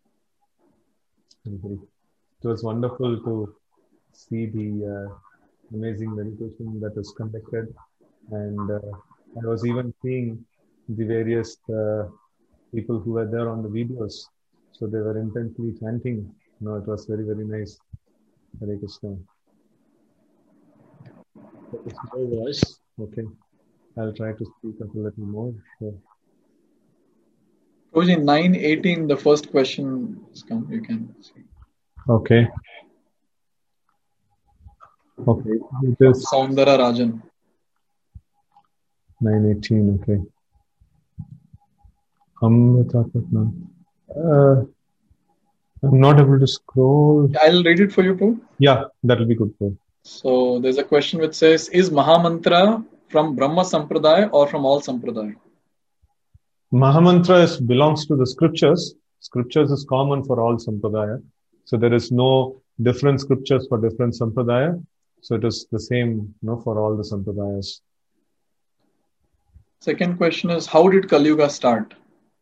Speaker 2: It was wonderful to see the amazing meditation that was conducted, and I was even seeing the various people who were there on the videos, so they were intensely chanting. It was very, very nice. Hare Krishna. It's my voice. Okay, I'll try to speak up a little more. So.
Speaker 1: Prabhuji, 9:18, the first question has come. You can see.
Speaker 2: Okay. Okay. It is
Speaker 1: Saundara Rajan.
Speaker 2: 9:18. Okay. Amrita. I'm not able to scroll.
Speaker 1: I'll read it for you, Prabhu.
Speaker 2: Yeah, that'll be good, Prabhu.
Speaker 1: So there's a question which says, is Mahamantra from Brahma Sampradaya or from all Sampradaya?
Speaker 2: Mahamantra belongs to the scriptures. Scriptures is common for all Sampradaya. So there is no different scriptures for different Sampradaya. So it is the same, for all the Sampradayas.
Speaker 1: Second question is, how did Kali Yuga start?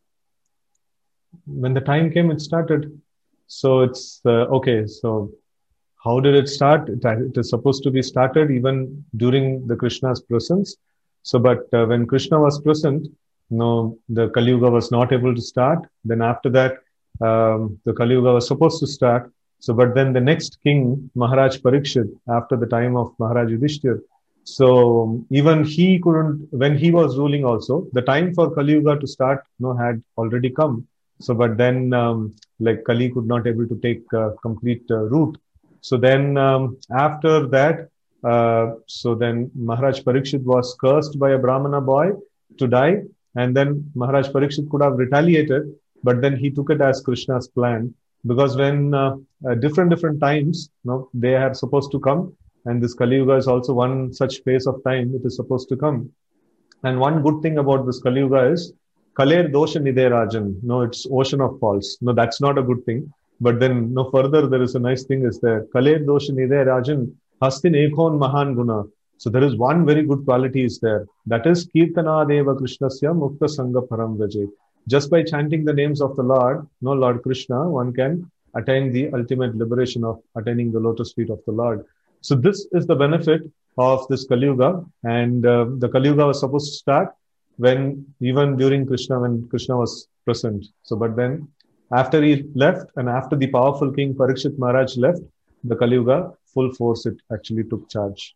Speaker 2: When the time came, it started. So it's, okay, so how did it start? It is supposed to be started even during the Krishna's presence. So, but when Krishna was present, the Kali Yuga was not able to start. Then after that, the Kali Yuga was supposed to start. So, but then the next king, Maharaj Parikshit, after the time of Maharaj Yudhishthir, so even he couldn't, when he was ruling also, the time for Kali Yuga to start, had already come. So, but then, like Kali could not able to take complete root. So then, after that, so then Maharaj Parikshit was cursed by a Brahmana boy to die. And then Maharaj Parikshit could have retaliated, but then he took it as Krishna's plan. Because when different times, they are supposed to come. And this Kali Yuga is also one such phase of time it is supposed to come. And one good thing about this Kali Yuga is, Kaler dosha nidhe rajan. It's ocean of faults. That's not a good thing. But then, further, there is a nice thing is there. Kaler dosha nidhe rajan, hastin ekon mahan guna. So there is one very good quality is there. That is Kirtana Deva Krishnasya Mukta Sangha Param Vraje. Just by chanting the names of the Lord, Lord Krishna, one can attain the ultimate liberation of attaining the lotus feet of the Lord. So this is the benefit of this Kali Yuga. And the Kali Yuga was supposed to start even during Krishna, when Krishna was present. So, but then after he left and after the powerful king Parikshit Maharaj left, the Kali Yuga, full force, it actually took charge.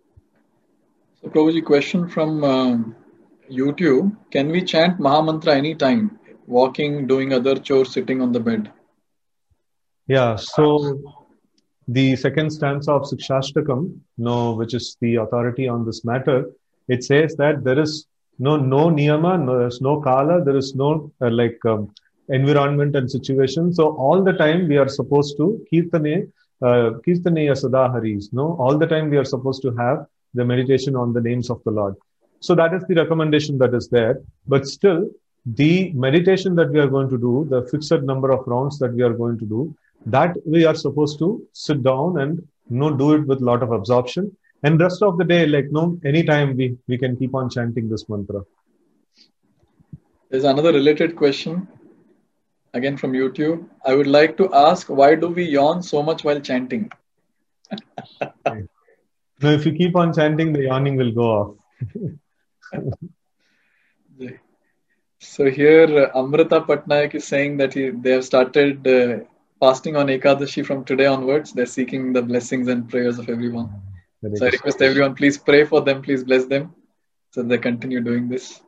Speaker 1: So, Prabhuji, question from YouTube. Can we chant Mahamantra anytime? Walking, doing other chores, sitting on the bed?
Speaker 2: Yeah, so the second stanza of Sikshashtakam, which is the authority on this matter, it says that there is no niyama, there's no kala, there is no environment and situation. So all the time we are supposed to kirtaneya sadaharis. All the time we are supposed to have the meditation on the names of the Lord. So that is the recommendation that is there. But still, the meditation that we are going to do, the fixed number of rounds that we are going to do, that we are supposed to sit down and do it with a lot of absorption. And rest of the day, anytime we can keep on chanting this mantra.
Speaker 1: There's another related question, again from YouTube. I would like to ask, why do we yawn so much while chanting?
Speaker 2: Now, if you keep on chanting, the yawning will go off.
Speaker 1: So here, Amrita Patnaik is saying that they have started fasting on Ekadashi from today onwards. They're seeking the blessings and prayers of everyone. So I request everyone, please pray for them, please bless them, so they continue doing this.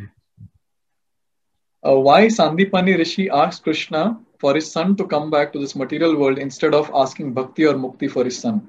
Speaker 1: Why Sandipani Rishi asked Krishna for his son to come back to this material world instead of asking bhakti or mukti for his son?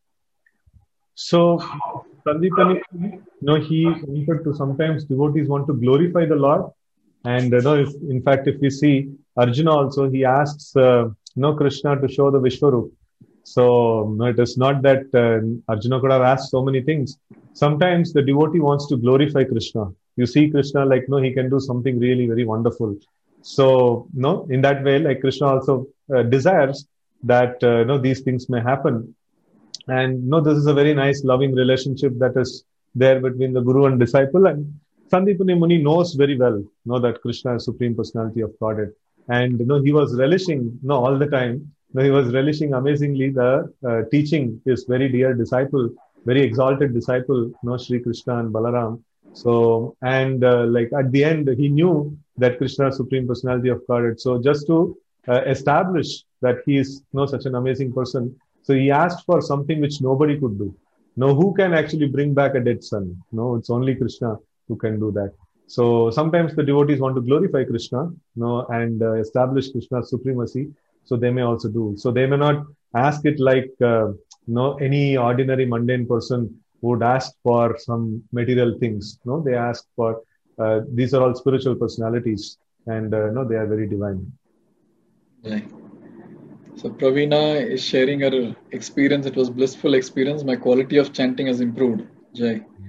Speaker 2: So, Sandipani, he wanted to, sometimes devotees want to glorify the Lord. And, if we see Arjuna also, he asks, Krishna to show the Vishwarup. So, it is not that Arjuna could have asked so many things. Sometimes the devotee wants to glorify Krishna. You see Krishna he can do something really very wonderful. So, in that way, Krishna also desires that, these things may happen. And, this is a very nice loving relationship that is there between the Guru and disciple. And Sandipani Muni knows very well, that Krishna is Supreme Personality of Godhead. And, he was relishing, all the time. He was relishing amazingly the teaching his very dear disciple, very exalted disciple, Sri Krishna and Balaram. So, and at the end, he knew that Krishna is Supreme Personality of Godhead. So just to establish that he is such an amazing person, so he asked for something which nobody could do. Who can actually bring back a dead son? It's only Krishna who can do that. So sometimes the devotees want to glorify Krishna, and establish Krishna's supremacy. So they may also do. So they may not ask it like any ordinary mundane person would ask for some material things. They ask for these are all spiritual personalities, and they are very divine.
Speaker 1: Right. So Praveena is sharing her experience. It was blissful experience. My quality of chanting has improved. Jai.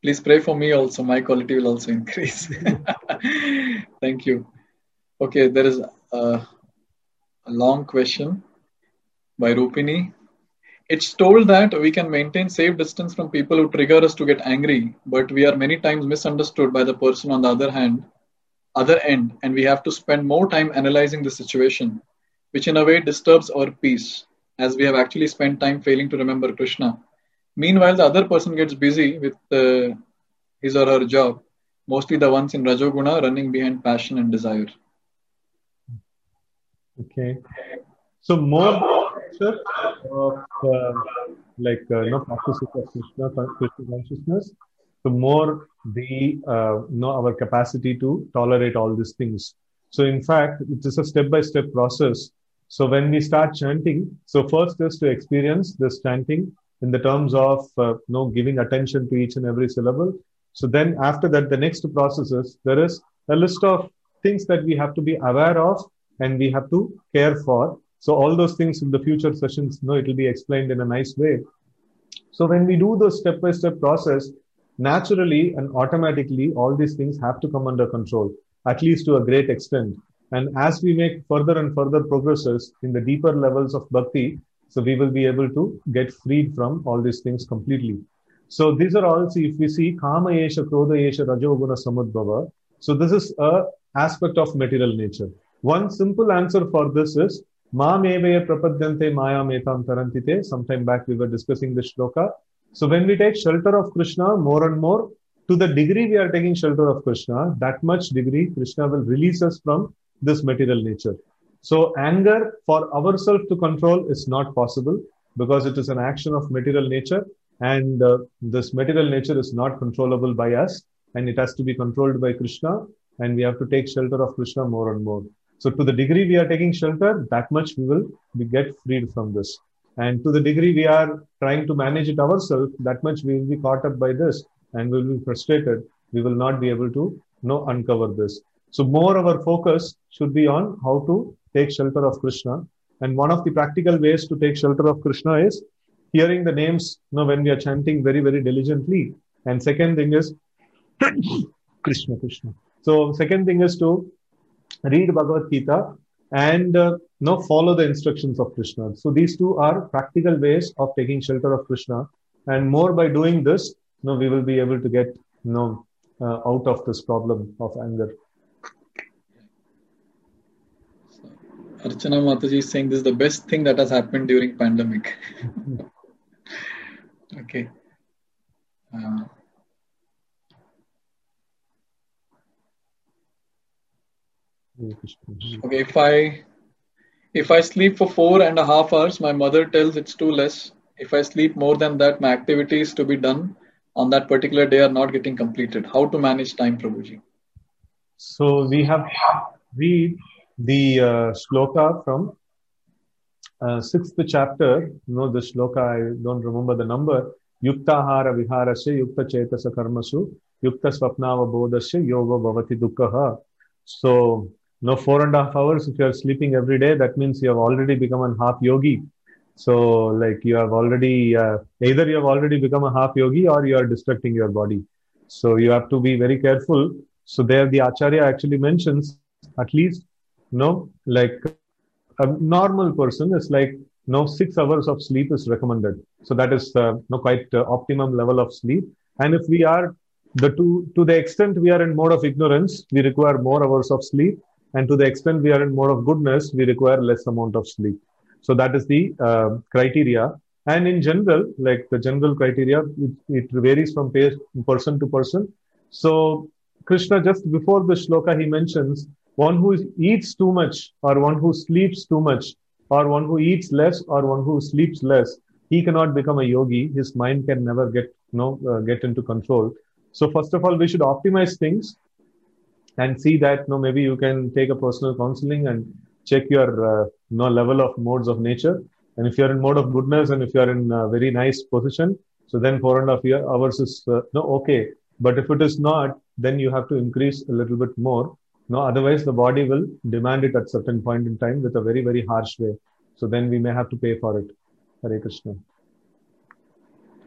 Speaker 1: Please pray for me also. My quality will also increase. Thank you. Okay, there is a long question by Rupini. It's told that we can maintain safe distance from people who trigger us to get angry, but we are many times misunderstood by the person on the other end, and we have to spend more time analyzing the situation, which in a way disturbs our peace, as we have actually spent time failing to remember Krishna. Meanwhile, the other person gets busy with his or her job, mostly the ones in Rajoguna running behind passion and desire.
Speaker 2: Okay. So more practice of practices of Krishna consciousness, the more the our capacity to tolerate all these things. So in fact, it is a step-by-step process. So when we start chanting, so first is to experience this chanting in the terms of giving attention to each and every syllable. So then after that, the next process is there is a list of things that we have to be aware of and we have to care for. So all those things in the future sessions, it will be explained in a nice way. So when we do the step-by-step process, naturally and automatically, all these things have to come under control, at least to a great extent. And as we make further and further progresses in the deeper levels of bhakti, so we will be able to get freed from all these things completely. So these are all, see, if we see Kama Yesha, Krodha Yesha, Rajoguna Samudbhava. So this is a aspect of material nature. One simple answer for this is Ma mevaya prapadyante maya metam tarantite. Sometime back we were discussing this shloka. So when we take shelter of Krishna more and more, to the degree we are taking shelter of Krishna, that much degree Krishna will release us from this material nature. So anger for ourselves to control is not possible because it is an action of material nature, and this material nature is not controllable by us, and it has to be controlled by Krishna, and we have to take shelter of Krishna more and more. So to the degree we are taking shelter, that much we get freed from this. And to the degree we are trying to manage it ourselves, that much we will be caught up by this and we will be frustrated. We will not be able to uncover this. So more our focus should be on how to take shelter of Krishna. And one of the practical ways to take shelter of Krishna is hearing the names when we are chanting very, very diligently. And second thing is Krishna, Krishna. So second thing is to read Bhagavad Gita and follow the instructions of Krishna. So these two are practical ways of taking shelter of Krishna. And more by doing this, we will be able to get out of this problem of anger.
Speaker 1: Archana Mataji is saying this is the best thing that has happened during pandemic. Okay. Okay, if I sleep for 4.5 hours, my mother tells it's too less. If I sleep more than that, my activities to be done on that particular day are not getting completed. How to manage time, Prabhuji?
Speaker 2: So we have read the shloka from 6th chapter. The shloka, I don't remember the number. Yuktahara viharasya yukta chetasa karmasu yukta swapnava bodhasya yoga bhavati dukkha. So 4.5 hours, if you are sleeping every day, that means you have already become a half yogi. So like you have already, either you have already become a half yogi or you are destructing your body. So you have to be very careful. So there the Acharya actually mentions at least, like a normal person is like, 6 hours of sleep is recommended. So that is quite optimum level of sleep. And if we are to the extent we are in mode of ignorance, we require more hours of sleep. And to the extent we are in mode of goodness, we require less amount of sleep. So that is the criteria. And in general, like the general criteria, it varies from person to person. So Krishna, just before the shloka, he mentions one who eats too much or one who sleeps too much or one who eats less or one who sleeps less. He cannot become a yogi. His mind can never get into control. So first of all, we should optimize things and see that maybe you can take a personal counseling and check your level of modes of nature. And if you're in mode of goodness and if you're in a very nice position, so then 4.5 hours is okay. But if it is not, then you have to increase a little bit more. Otherwise the body will demand it at certain point in time with a very, very harsh way. So then we may have to pay for it. Hare Krishna.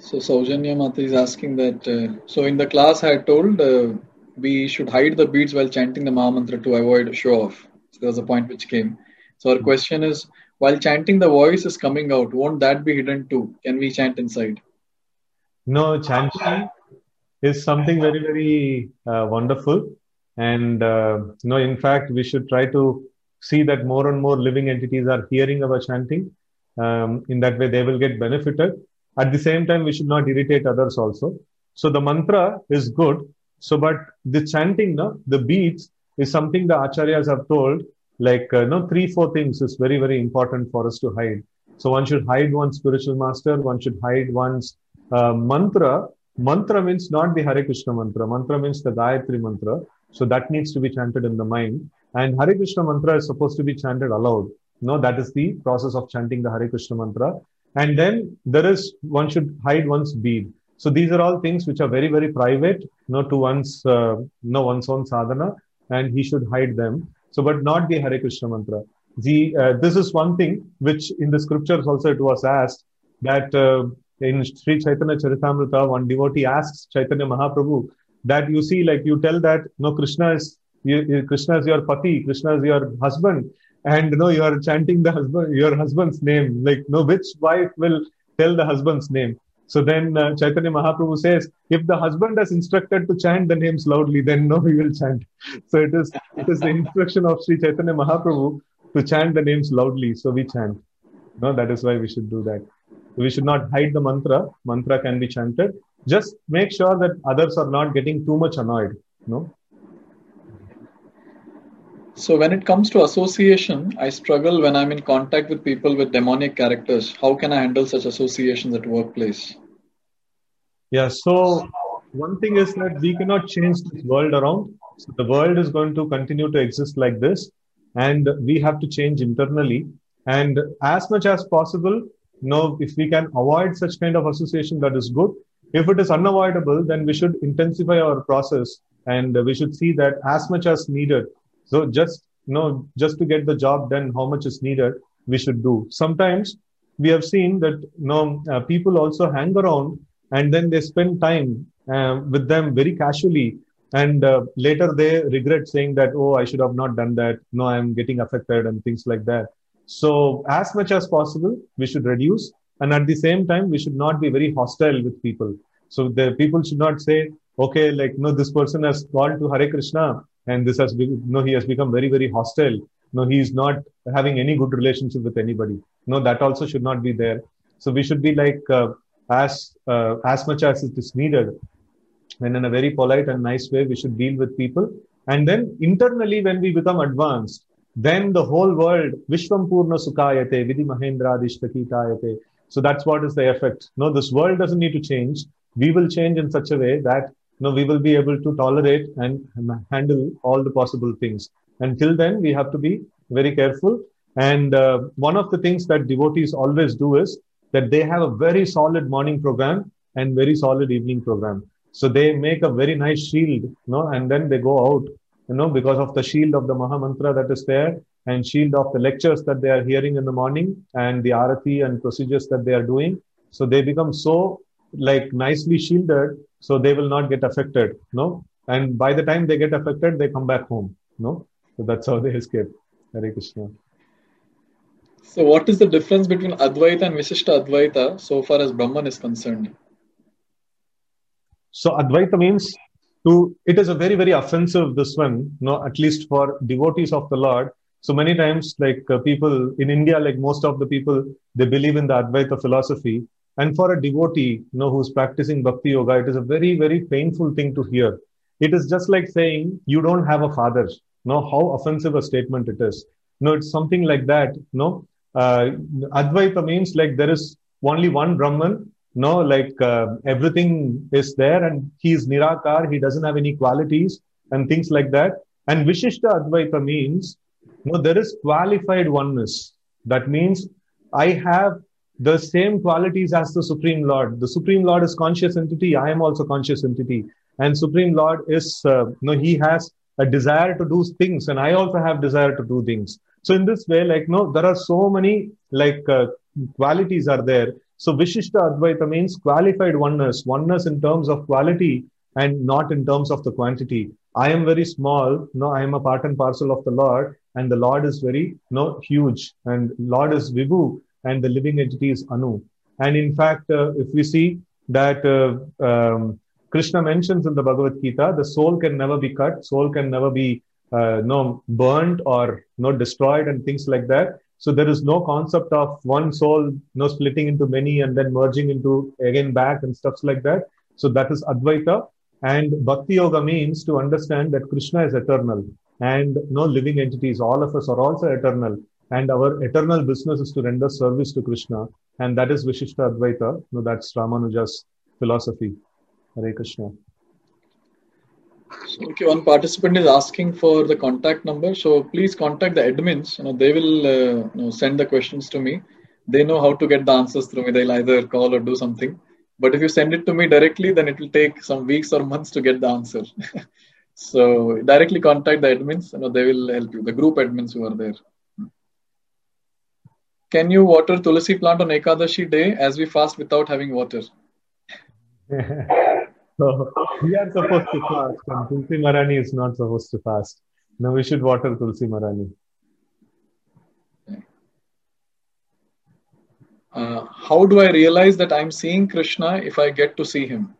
Speaker 1: So Saujanya Mata is asking that. So in the class, I had told we should hide the beads while chanting the Mahamantra to avoid show off. So there was a point which came. So our question is, while chanting, the voice is coming out. Won't that be hidden too? Can we chant inside?
Speaker 2: No, chanting is something very, very wonderful. And no, in fact, we should try to see that more and more living entities are hearing our chanting. In that way, they will get benefited. At the same time, we should not irritate others also. So the mantra is good. So, but the chanting, no, the beats is something the acharyas have told. Like, no, 3-4 things is very, very important for us to hide. So one should hide one's spiritual master. One should hide one's mantra. Mantra means not the Hare Krishna mantra. Mantra means the Gayatri mantra. So that needs to be chanted in the mind. And Hare Krishna mantra is supposed to be chanted aloud. No, that is the process of chanting the Hare Krishna mantra. And then there is, one should hide one's bead. So these are all things which are very, very private, to one's, one's own sadhana, and he should hide them. So, but not the Hare Krishna mantra. This is one thing which in the scriptures also it was asked that in Sri Chaitanya Charitamrita, one devotee asks Chaitanya Mahaprabhu that you see, like you tell that, Krishna is your pati, Krishna is your husband. And you are chanting your husband's name. Like, which wife will tell the husband's name? So then Chaitanya Mahaprabhu says, if the husband has instructed to chant the names loudly, then he will chant. So it is the instruction of Sri Chaitanya Mahaprabhu to chant the names loudly. So we chant. That is why we should do that. We should not hide the mantra. Mantra can be chanted. Just make sure that others are not getting too much annoyed.
Speaker 1: So when it comes to association, I struggle when I'm in contact with people with demonic characters. How can I handle such associations at workplace?
Speaker 2: Yeah, so one thing is that we cannot change this world around. So the world is going to continue to exist like this, and we have to change internally. And as much as possible, if we can avoid such kind of association, that is good. If it is unavoidable, then we should intensify our process, and we should see that as much as needed. So just to get the job done, how much is needed, we should do. Sometimes we have seen that people also hang around and then they spend time with them very casually, and later they regret saying that, I should have not done that. I'm getting affected and things like that. So as much as possible, we should reduce, and at the same time, we should not be very hostile with people. So the people should not say, okay, this person has gone to Hare Krishna, and this has been, he has become very, very hostile. He is not having any good relationship with anybody. That also should not be there. So we should be as much as it is needed, and in a very polite and nice way, we should deal with people. And then internally, when we become advanced, then the whole world, Vishwam Purna Sukhayate, Vidhi Mahendraadishtakitayate. So that's what is the effect. This world doesn't need to change. We will change in such a way that we will be able to tolerate and handle all the possible things. Until then, we have to be very careful. And one of the things that devotees always do is that they have a very solid morning program and very solid evening program. So they make a very nice shield, and then they go out, because of the shield of the Mahamantra that is there, and shield of the lectures that they are hearing in the morning, and the arati and procedures that they are doing. So they become so nicely shielded, so they will not get affected, and by the time they get affected, they come back home, So that's how they escape. Hare Krishna.
Speaker 1: So what is the difference between Advaita and Visishta Advaita so far as Brahman is concerned?
Speaker 2: So Advaita means it is a very, very offensive, this one, at least for devotees of the Lord. So many times, people in India, most of the people, they believe in the Advaita philosophy. And for a devotee, who's practicing Bhakti Yoga, it is a very, very painful thing to hear. It is just like saying, you don't have a father. How offensive a statement it is. It's something like that. Advaita means there is only one Brahman. Everything is there, and he is Nirakar. He doesn't have any qualities and things like that. And Vishishta Advaita means, there is qualified oneness. That means I have the same qualities as the Supreme Lord. The Supreme Lord is conscious entity. I am also conscious entity. And Supreme Lord is, he has a desire to do things, and I also have desire to do things. So in this way, like, no, there are so many like qualities are there. So Vishishta Advaita means qualified oneness in terms of quality and not in terms of the quantity. I am very small. No, I am a part and parcel of the Lord, and the Lord is very no huge, and Lord is Vibhu, and the living entity is Anu. And in fact, if we see that Krishna mentions in the Bhagavad Gita, the soul can never be cut, soul can never be no burnt or no destroyed and things like that. So there is no concept of one soul no splitting into many and then merging into again back and stuff like that. So that is Advaita. And Bhakti Yoga means to understand that Krishna is eternal and no living entities. All of us are also eternal. And our eternal business is to render service to Krishna. And that is Vishishta Advaita. No, that's Ramanuja's philosophy. Hare Krishna.
Speaker 1: So, okay, one participant is asking for the contact number. So please contact the admins. They will send the questions to me. They know how to get the answers through me. They'll either call or do something. But if you send it to me directly, then it will take some weeks or months to get the answer. So directly contact the admins. They will help you. The group admins who are there. Can you water Tulsi plant on Ekadashi day as we fast without having water?
Speaker 2: So we are supposed to fast, and Tulsi Marani is not supposed to fast. No, we should water Tulsi Marani.
Speaker 1: How do I realize that I'm seeing Krishna if I get to see him?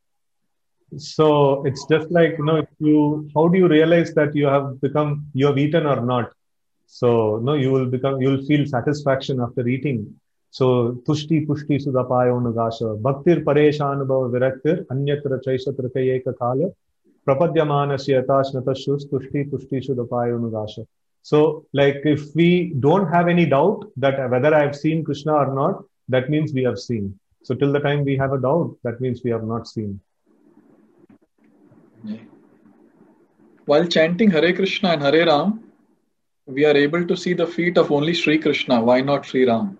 Speaker 2: So it's just like, how do you realize that you have eaten or not? So, you will feel satisfaction after eating. So, tushti pushti sudapayo nagasha, bhaktir pareshan bhava viraktir, anyatra chaisatra kayeka kala, prapadyamanasya tashnatashus, tushti pushti sudapayo nagasha. So, like, if we don't have any doubt that whether I have seen Krishna or not, that means we have seen. So, till the time we have a doubt, that means we have not seen.
Speaker 1: While chanting Hare Krishna and Hare Ram, we are able to see the feet of only Sri Krishna. Why not Sri Ram?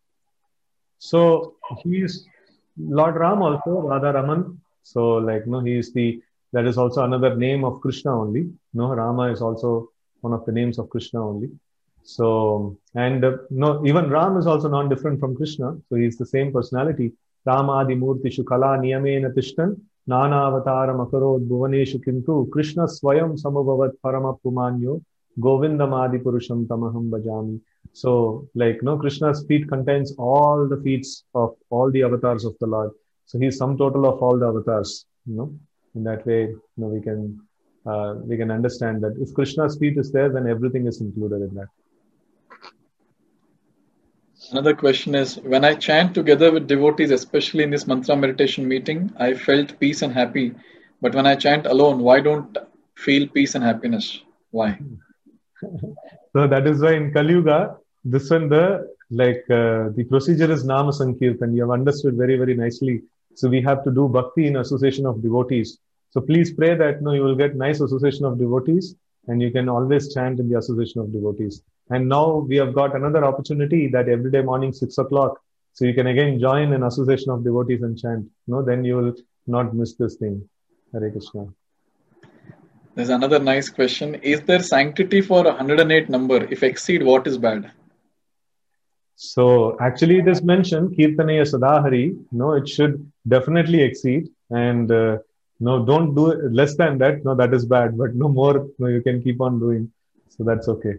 Speaker 2: So he is Lord Ram also, Radha Raman. So that is also another name of Krishna only. Rama is also one of the names of Krishna only. So, and even Ram is also not different from Krishna. So he is the same personality. Rama Adi Murti Shukala Niyamena Tishtan Nana Avataram Akarod Bhuvaneshu Kintu Krishna Swayam Samabhavat Parama Pumanyo Govindamadi Purusham Tamaham Bhajami. So, Krishna's feet contains all the feet of all the avatars of the Lord. So, he is sum total of all the avatars. In that way, we can understand that if Krishna's feet is there, then everything is included in that.
Speaker 1: Another question is, when I chant together with devotees, especially in this mantra meditation meeting, I felt peace and happy. But when I chant alone, why don't feel peace and happiness? Why?
Speaker 2: So that is why in Kali Yuga, this one, the procedure is Nama Sankirtan. You have understood very, very nicely. So we have to do bhakti in association of devotees. So please pray that you will get nice association of devotees, and you can always chant in the association of devotees. And now we have got another opportunity that every day morning 6 o'clock. So you can again join an association of devotees and chant. Then you will not miss this thing. Hare Krishna.
Speaker 1: There's another nice question. Is there sanctity for 108 number? If exceed, what is bad?
Speaker 2: So actually it is mentioned, Kirtanaya Sadahari. It should definitely exceed. And don't do it less than that. That is bad. But no more, you can keep on doing. So that's okay.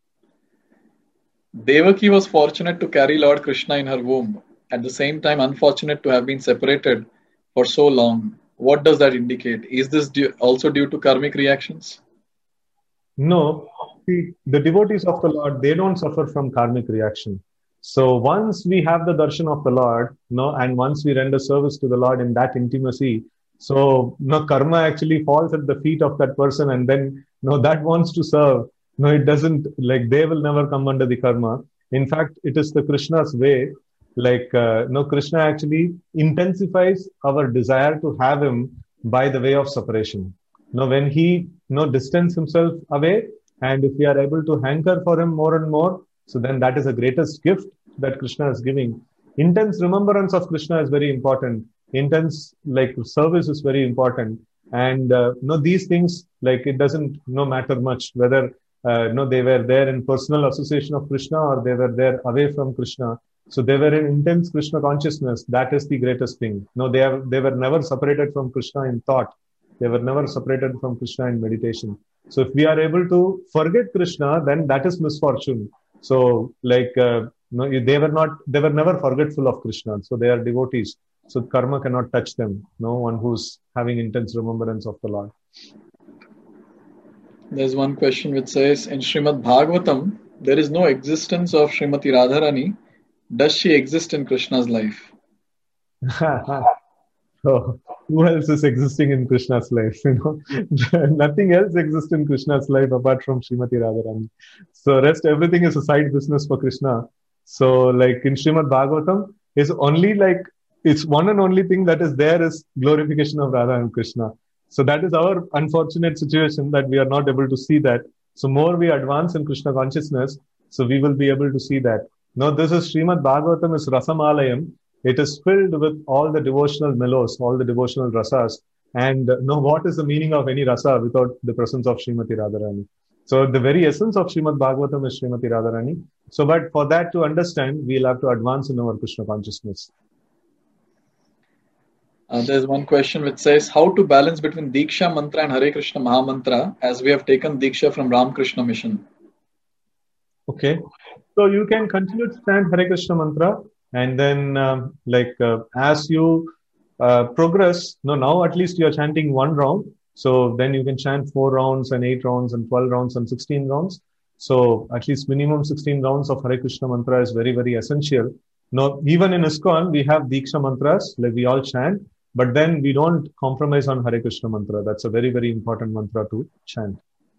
Speaker 1: Devaki was fortunate to carry Lord Krishna in her womb. At the same time, unfortunate to have been separated for so long. What does that indicate? Is this also due to karmic reactions?
Speaker 2: No. See, the devotees of the Lord, they don't suffer from karmic reaction. So once we have the darshan of the Lord, and once we render service to the Lord in that intimacy, so karma actually falls at the feet of that person, and then that wants to serve. It doesn't, they will never come under the karma. In fact, it is the Krishna's way. Krishna actually intensifies our desire to have him by the way of separation. When he distance himself away, and if we are able to hanker for him more and more, so then that is the greatest gift that Krishna is giving. Intense remembrance of Krishna is very important. Intense service is very important. And these things, it doesn't matter much whether no, they were there in personal association of Krishna, or they were there away from Krishna. So they were in intense Krishna consciousness. That is the greatest thing. No, they were never separated from Krishna in thought. They were never separated from Krishna in meditation. So if we are able to forget Krishna, then that is misfortune. So like, no, they were never forgetful of Krishna. So they are devotees. So karma cannot touch them. No one who's having intense remembrance of the Lord.
Speaker 1: There's one question which says, in Srimad Bhagavatam, there is no existence of Srimati Radharani. Does she exist in Krishna's life?
Speaker 2: So who else is existing in Krishna's life? You know, nothing else exists in Krishna's life apart from Srimati Radharani. So rest everything is a side business for Krishna. So like in Srimad Bhagavatam, is only like it's one and only thing that is there is glorification of Radha and Krishna. So that is our unfortunate situation that we are not able to see that. So more we advance in Krishna consciousness, so we will be able to see that. Now this is Srimad Bhagavatam is Rasamalayam. It is filled with all the devotional mellows, all the devotional rasas. And know what is the meaning of any rasa without the presence of Srimati Radharani? So the very essence of Srimad Bhagavatam is Srimati Radharani. So but for that to understand, we'll have to advance in our Krishna consciousness.
Speaker 1: There's one question which says, how to balance between Diksha Mantra and Hare Krishna Maha Mantra, as we have taken Diksha from Ram Krishna Mission?
Speaker 2: Okay. So you can continue to chant Hare Krishna Mantra, and then as you progress, now at least you are chanting one round. So then you can chant 4 rounds and 8 rounds and 12 rounds and 16 rounds. So at least minimum 16 rounds of Hare Krishna Mantra is very, very essential. Now, even in ISKCON, we have Diksha Mantras, like we all chant. But then we don't compromise on Hare Krishna Mantra. That's a very, very important mantra to chant.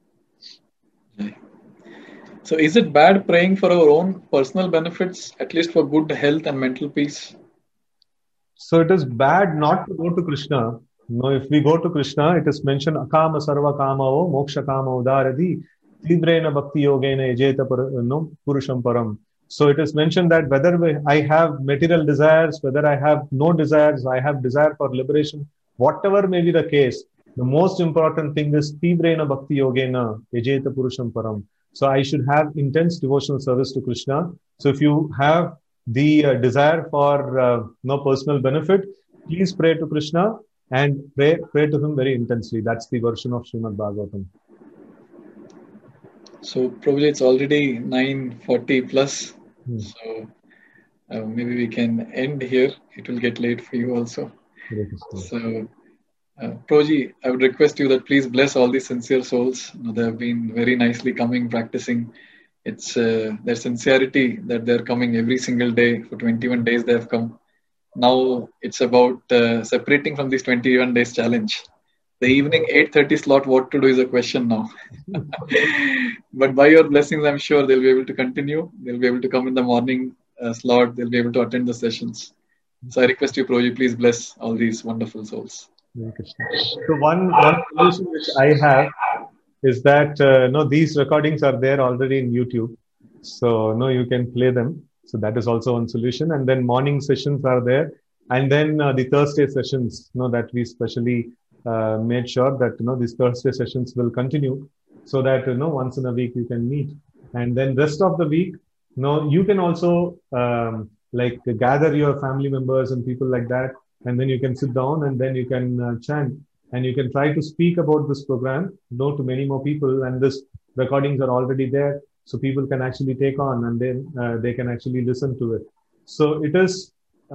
Speaker 1: So is it bad praying for our own personal benefits, at least for good health and mental peace?
Speaker 2: So it is bad not to go to Krishna. If we go to Krishna, it is mentioned, Akama sarva kamao moksha kama udaradi tidrena bhakti yogena ejeta purusham param. So it is mentioned that whether I have material desires, whether I have no desires, I have desire for liberation, whatever may be the case, the most important thing is Tivrena Bhakti Yogena Ejeta Purusham Param. So I should have intense devotional service to Krishna. So if you have the desire for no personal benefit, please pray to Krishna and pray to him very intensely. That's the version of Srimad Bhagavatam.
Speaker 1: So probably it's already 9:40 plus. So maybe we can end here. It will get late for you also. So Prabhuji, I would request you that please bless all these sincere souls. They have been very nicely coming, practicing. It's their sincerity that they're coming every single day. For 21 days they have come. Now it's about separating from this 21 days challenge. The evening 8:30 slot, what to do is a question now. But by your blessings, I'm sure they'll be able to continue. They'll be able to come in the morning slot. They'll be able to attend the sessions. So I request you, Prabhuji, please bless all these wonderful souls.
Speaker 2: So one solution which I have is that these recordings are there already in YouTube. So you can play them. So that is also one solution. And then morning sessions are there. And then the Thursday sessions, that we specially made sure that these Thursday sessions will continue, so that once in a week you can meet, and then rest of the week you can also gather your family members and people like that, and then you can sit down and then you can chant, and you can try to speak about this program to many more people, and this recordings are already there, so people can actually take on, and then they can actually listen to it. So it is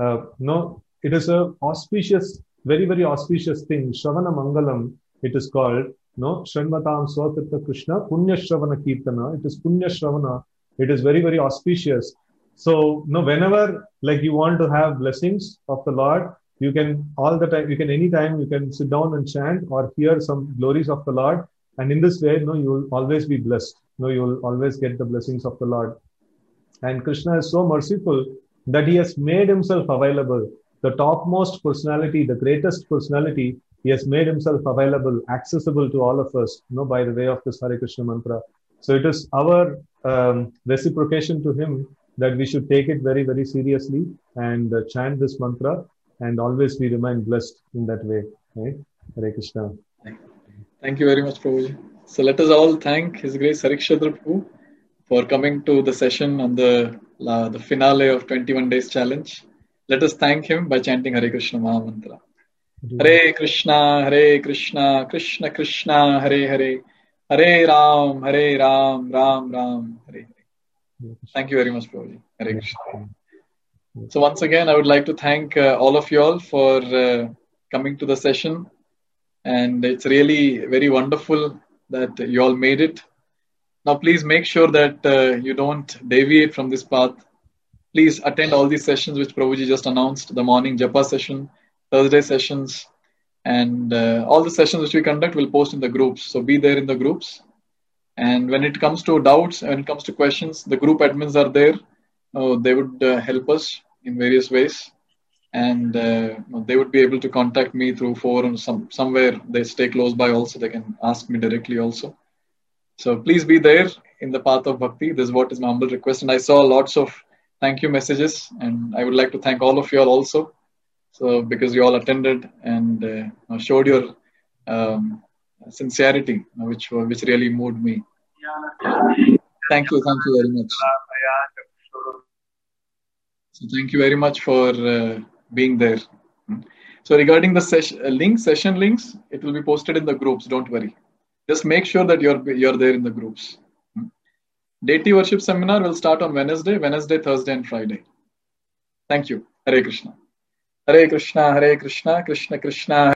Speaker 2: it is a auspicious, very, very auspicious thing. Shravana Mangalam, it is called. Shanvatam Swakritta Krishna, Punya Shravana Kirtana. It is Punya Shravana. It is very, very auspicious. So, whenever you want to have blessings of the Lord, you can anytime you can sit down and chant or hear some glories of the Lord. And in this way, you will always be blessed. You will always get the blessings of the Lord. And Krishna is so merciful that he has made himself available. The topmost personality, the greatest personality, he has made himself available, accessible to all of us, by the way of this Hare Krishna mantra. So it is our reciprocation to him that we should take it very, very seriously and chant this mantra, and always we remain blessed in that way. Right? Hare Krishna.
Speaker 1: Thank you very much, Prabhuji. So let us all thank His Grace Harikshatra Prabhu for coming to the session on the finale of 21 Days Challenge. Let us thank him by chanting Hare Krishna Mahamantra. Hare Krishna, Krishna Krishna, Hare Hare, Hare Ram, Ram Ram, Hare Hare. Thank you very much, Prabhuji. Hare Krishna. So once again, I would like to thank all of you all for coming to the session. And it's really very wonderful that you all made it. Now, please make sure that you don't deviate from this path. Please attend all these sessions which Prabhuji just announced, the morning Japa session, Thursday sessions, and all the sessions which we conduct will post in the groups. So be there in the groups. And when it comes to doubts, when it comes to questions, the group admins are there. They would help us in various ways. And they would be able to contact me through forum, somewhere they stay close by also. They can ask me directly also. So please be there in the path of bhakti. This is what is my humble request. And I saw lots of thank you messages, and I would like to thank all of you all also. So because you all attended and showed your sincerity, which really moved me. Thank you very much. So thank you very much for being there. So regarding the session links, it will be posted in the groups. Don't worry. Just make sure that you're there in the groups. Deity worship seminar will start on Wednesday, Thursday, and Friday. Thank you. Hare Krishna. Hare Krishna, Krishna Krishna.